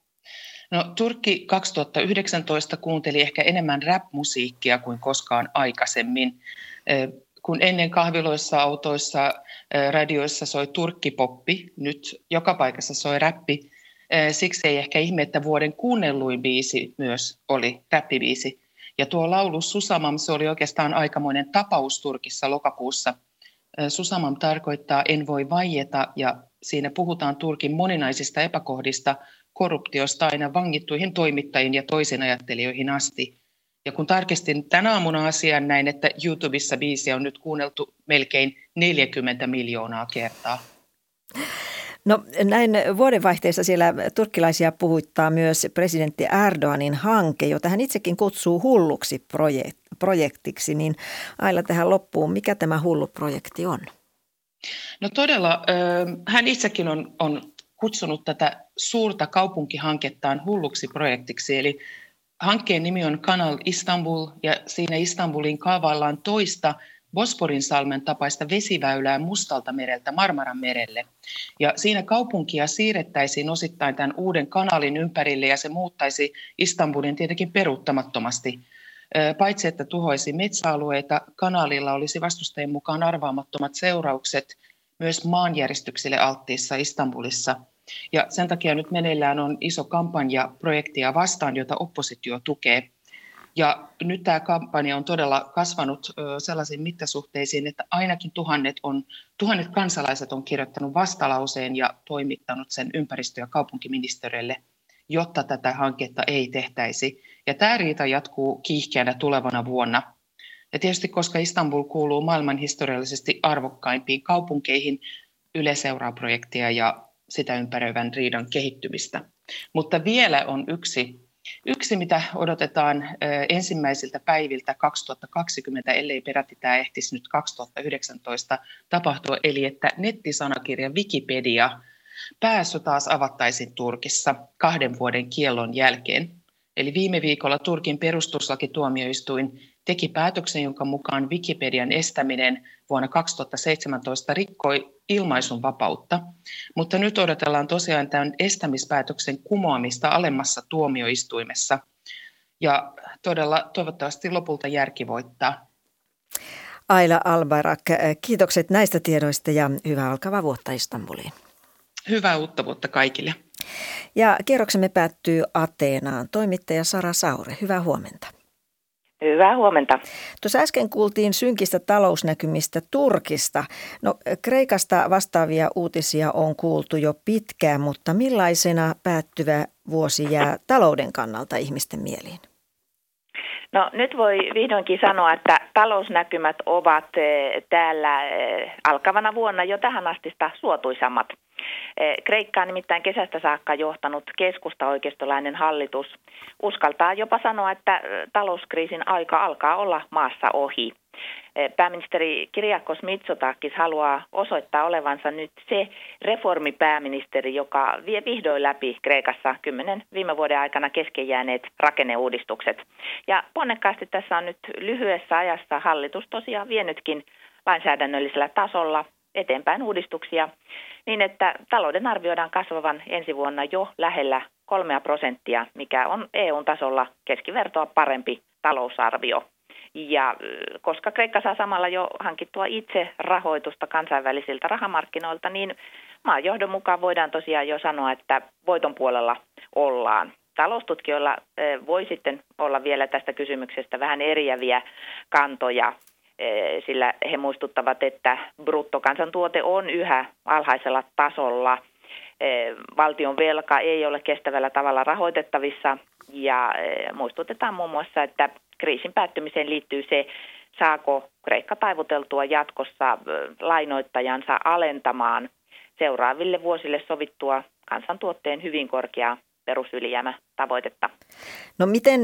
No Turkki kaksituhattayhdeksäntoista kuunteli ehkä enemmän rap-musiikkia kuin koskaan aikaisemmin. Kun ennen kahviloissa, autoissa, radioissa soi turkkipoppi, nyt joka paikassa soi räppi. Siksi ei ehkä ihme, että vuoden kuunnelluin biisi myös oli räppibiisi. Ja tuo laulu Susamam, se oli oikeastaan aikamoinen tapaus Turkissa lokakuussa. Susamam tarkoittaa en voi vaieta ja siinä puhutaan Turkin moninaisista epäkohdista, korruptiosta aina vangittuihin toimittajiin ja toisinajattelijoihin asti. Ja kun tarkistin tänä aamuna asian näin, että YouTubessa biisiä on nyt kuunneltu melkein neljäkymmentä miljoonaa kertaa. No näin vuodenvaihteessa siellä turkkilaisia puhuttaa myös presidentti Erdoganin hanke, jota hän itsekin kutsuu hulluksi projektiksi. Niin Aila tähän loppuun, mikä tämä hullu projekti on? No todella, hän itsekin on, on kutsunut tätä suurta kaupunkihankettaan hulluksi projektiksi, eli hankkeen nimi on Kanal Istanbul ja siinä Istanbulin kaavaillaan toista Bosporinsalmen tapaista vesiväylää Mustalta mereltä Marmaran merelle. Ja siinä kaupunkia siirrettäisiin osittain tämän uuden kanaalin ympärille ja se muuttaisi Istanbulin tietenkin peruuttamattomasti. Paitsi että tuhoisi metsäalueita, kanaalilla olisi vastustajien mukaan arvaamattomat seuraukset myös maanjäristyksille alttiissa Istanbulissa. Ja sen takia nyt meneillään on iso kampanja projektia vastaan, jota oppositio tukee. Ja nyt tämä kampanja on todella kasvanut sellaisiin mittasuhteisiin, että ainakin tuhannet, on, tuhannet kansalaiset on kirjoittanut vastalauseen ja toimittanut sen ympäristö- ja kaupunkiministeriölle, jotta tätä hanketta ei tehtäisi. Ja tämä riita jatkuu kiihkeänä tulevana vuonna. Ja tietysti koska Istanbul kuuluu maailman historiallisesti arvokkaimpiin kaupunkeihin, Yle seuraa projektia ja sitä ympäröivän riidan kehittymistä. Mutta vielä on yksi, yksi mitä odotetaan ensimmäisiltä päiviltä kaksituhattakaksikymmentä, ellei peräti tämä ehtisi nyt kaksituhattayhdeksäntoista tapahtua, eli että nettisanakirja Wikipedia pääsy taas avattaisiin Turkissa kahden vuoden kiellon jälkeen. Eli viime viikolla Turkin perustuslakituomioistuin teki päätöksen, jonka mukaan Wikipedian estäminen vuonna kaksituhattaseitsemäntoista rikkoi ilmaisun vapautta. Mutta nyt odotellaan tosiaan tämän estämispäätöksen kumoamista alemmassa tuomioistuimessa. Ja todella toivottavasti lopulta järki voittaa. Aila Albayrak, kiitokset näistä tiedoista ja hyvää alkavaa vuotta Istanbuliin. Hyvää uutta vuotta kaikille. Ja kierroksemme päättyy Ateenaan. Toimittaja Sara Saure, hyvää huomenta. Hyvää huomenta. Tuossa äsken kuultiin synkistä talousnäkymistä Turkista. No, Kreikasta vastaavia uutisia on kuultu jo pitkään, mutta millaisena päättyvä vuosi jää talouden kannalta ihmisten mieliin? No nyt voi vihdoinkin sanoa, että talousnäkymät ovat täällä alkavana vuonna jo tähän astista suotuisammat. Kreikkaa nimittäin kesästä saakka johtanut keskustaoikeistolainen hallitus uskaltaa jopa sanoa, että talouskriisin aika alkaa olla maassa ohi. Pääministeri Kyriakos Mitsotakis haluaa osoittaa olevansa nyt se reformipääministeri, joka vie vihdoin läpi Kreikassa kymmenen viime vuoden aikana kesken jääneet rakenneuudistukset. Ja ponnekkaasti tässä on nyt lyhyessä ajassa hallitus tosiaan vienytkin lainsäädännöllisellä tasolla eteenpäin uudistuksia niin, että talouden arvioidaan kasvavan ensi vuonna jo lähellä kolmea prosenttia, mikä on E U-tasolla keskivertoa parempi talousarvio. Ja koska Kreikka saa samalla jo hankittua itse rahoitusta kansainvälisiltä rahamarkkinoilta, niin maan johdon mukaan voidaan tosiaan jo sanoa, että voiton puolella ollaan. Taloustutkijoilla voi sitten olla vielä tästä kysymyksestä vähän eriäviä kantoja, sillä he muistuttavat, että bruttokansantuote on yhä alhaisella tasolla. Valtion velka ei ole kestävällä tavalla rahoitettavissa ja muistutetaan muun muassa, että kriisin päättymiseen liittyy se, saako Kreikka taivuteltua jatkossa lainoittajansa alentamaan seuraaville vuosille sovittua kansantuotteen hyvin korkeaa perusylijäämätavoitetta. No miten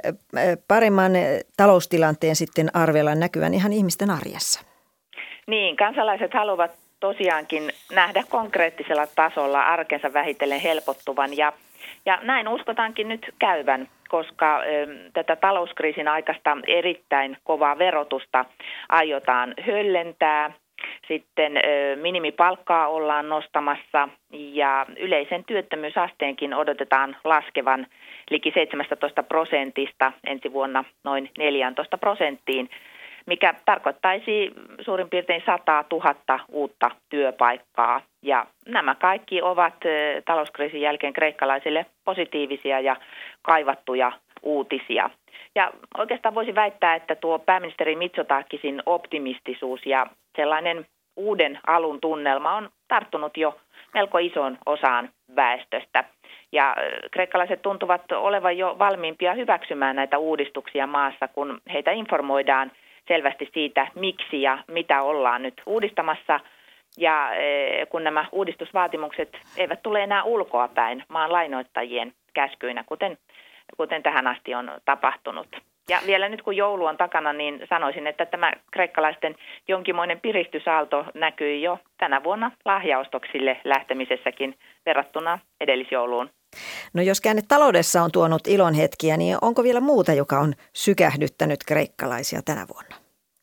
paremman taloustilanteen sitten arvellaan näkyvän ihan ihmisten arjessa? Niin, kansalaiset haluavat tosiaankin nähdä konkreettisella tasolla arkensa vähitellen helpottuvan ja, ja näin uskotaankin nyt käyvän, koska ö, tätä talouskriisin aikaista erittäin kovaa verotusta aiotaan höllentää. Sitten ö, minimipalkkaa ollaan nostamassa ja yleisen työttömyysasteenkin odotetaan laskevan liki seitsemästätoista prosentista ensi vuonna noin neljätoista prosenttiin, mikä tarkoittaisi suurin piirtein sata tuhatta uutta työpaikkaa. Ja nämä kaikki ovat ö, talouskriisin jälkeen kreikkalaisille positiivisia ja kaivattuja uutisia. Ja oikeastaan voisi väittää, että tuo pääministeri Mitsotakisin optimistisuus ja sellainen uuden alun tunnelma on tarttunut jo melko isoon osaan väestöstä. Ja kreikkalaiset tuntuvat olevan jo valmiimpia hyväksymään näitä uudistuksia maassa, kun heitä informoidaan selvästi siitä, miksi ja mitä ollaan nyt uudistamassa. Ja kun nämä uudistusvaatimukset eivät tule enää ulkoapäin maan lainoittajien käskyinä, kuten, kuten tähän asti on tapahtunut. Ja vielä nyt kun joulu on takana, niin sanoisin, että tämä kreikkalaisten jonkinmoinen piristysaalto näkyy jo tänä vuonna lahjaostoksille lähtemisessäkin verrattuna edellisjouluun. No jos käänne taloudessa on tuonut ilon hetkiä, niin onko vielä muuta, joka on sykähdyttänyt kreikkalaisia tänä vuonna?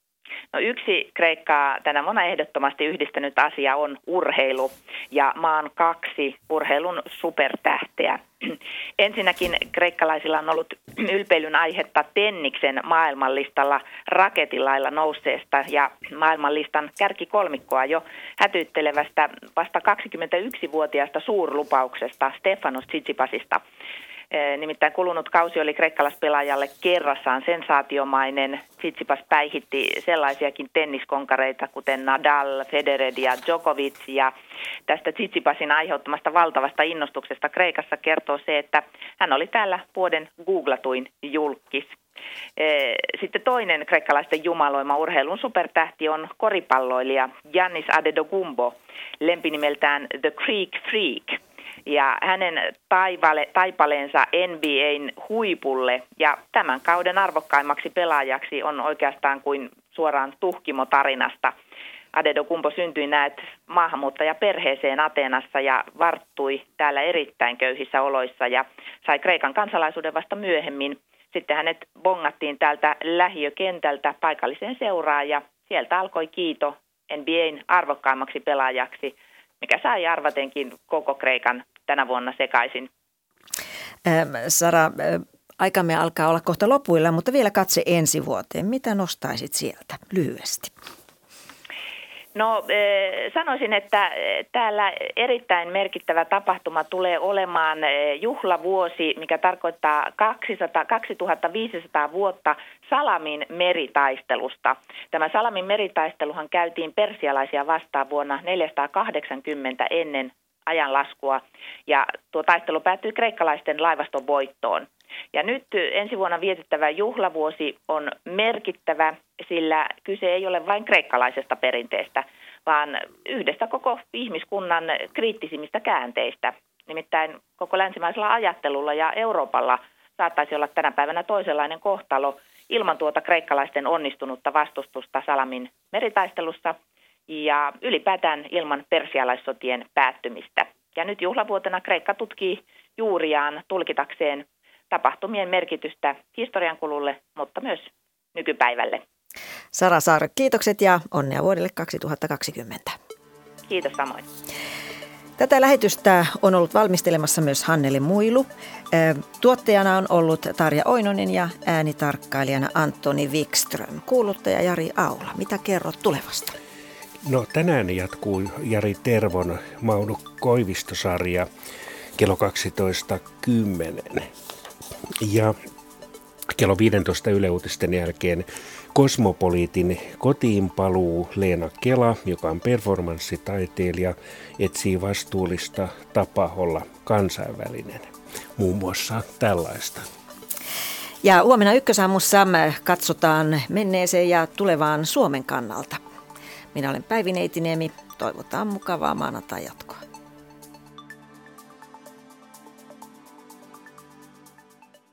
No yksi Kreikkaa tänä vuonna ehdottomasti yhdistänyt asia on urheilu ja maan kaksi urheilun supertähteä. Ensinnäkin kreikkalaisilla on ollut ylpeilyn aihetta tenniksen maailmanlistalla raketilailla nousseesta ja maailmanlistan kärkikolmikkoa jo hätyyttelevästä vasta kaksikymmentäyksivuotiaasta suurlupauksesta Stefanos Tsitsipasista. Nimittäin kulunut kausi oli kreikkalaispelaajalle kerrassaan sensaatiomainen. Tsitsipas päihitti sellaisiakin tenniskonkareita kuten Nadal, Federer ja Djokovic. Ja tästä Tsitsipasin aiheuttamasta valtavasta innostuksesta Kreikassa kertoo se, että hän oli täällä vuoden googlatuin julkkis. Sitten toinen kreikkalaisten jumaloima urheilun supertähti on koripalloilija Giannis Adetokounmpo, lempinimeltään The Greek Freak. Ja hänen taivale, taipaleensa N B A:n huipulle ja tämän kauden arvokkaimmaksi pelaajaksi on oikeastaan kuin suoraan tuhkimotarinasta. Adetokounmpo syntyi näet maahanmuuttajaperheeseen Ateenassa ja varttui täällä erittäin köyhissä oloissa ja sai Kreikan kansalaisuuden vasta myöhemmin. Sitten hänet bongattiin täältä lähiökentältä paikalliseen seuraan ja sieltä alkoi kiito N B A:n arvokkaimmaksi pelaajaksi, mikä sai arvatenkin koko Kreikan tänä vuonna sekaisin. Ähm, Sara, äh, aikamme alkaa olla kohta lopuilla, mutta vielä katse ensi vuoteen. Mitä nostaisit sieltä lyhyesti? No sanoisin, että täällä erittäin merkittävä tapahtuma tulee olemaan juhlavuosi, mikä tarkoittaa kaksisataa, kaksituhattaviisisataa vuotta Salamin meritaistelusta. Tämä Salamin meritaisteluhan käytiin persialaisia vastaan vuonna neljäsataakahdeksankymmentä ennen ajanlaskua ja tuo taistelu päättyi kreikkalaisten laivaston voittoon. Ja nyt ensi vuonna vietettävä juhlavuosi on merkittävä sillä kyse ei ole vain kreikkalaisesta perinteestä, vaan yhdestä koko ihmiskunnan kriittisimmistä käänteistä. Nimittäin koko länsimaisella ajattelulla ja Euroopalla saattaisi olla tänä päivänä toisenlainen kohtalo ilman tuota kreikkalaisten onnistunutta vastustusta Salamin meritaistelussa ja ylipäätään ilman persialaissotien päättymistä. Ja nyt juhlavuotena Kreikka tutkii juuriaan tulkitakseen tapahtumien merkitystä historiankululle, mutta myös nykypäivälle. Sara Saar, kiitokset ja onnea vuodelle kaksituhattakaksikymmentä. Kiitos samoin. Tätä lähetystä on ollut valmistelemassa myös Hannele Muilu. Tuottajana on ollut Tarja Oinonen ja äänitarkkailijana Antoni Wikström. Kuuluttaja Jari Aula, mitä kerrot tulevasta? No tänään jatkuu Jari Tervon Mauno Koivisto-sarja kello kaksitoista kymmenen. Ja kello viisitoista Yle Uutisten jälkeen Kosmopoliitin kotiinpaluu Leena Kela, joka on performanssitaiteilija, etsii vastuullista tapaa olla kansainvälinen. Muun muassa tällaista. Ja huomenna Ykkösaamussa katsotaan menneeseen ja tulevaan Suomen kannalta. Minä olen Päivi Neitiniemi. Toivotaan mukavaa maanantai jatkoa.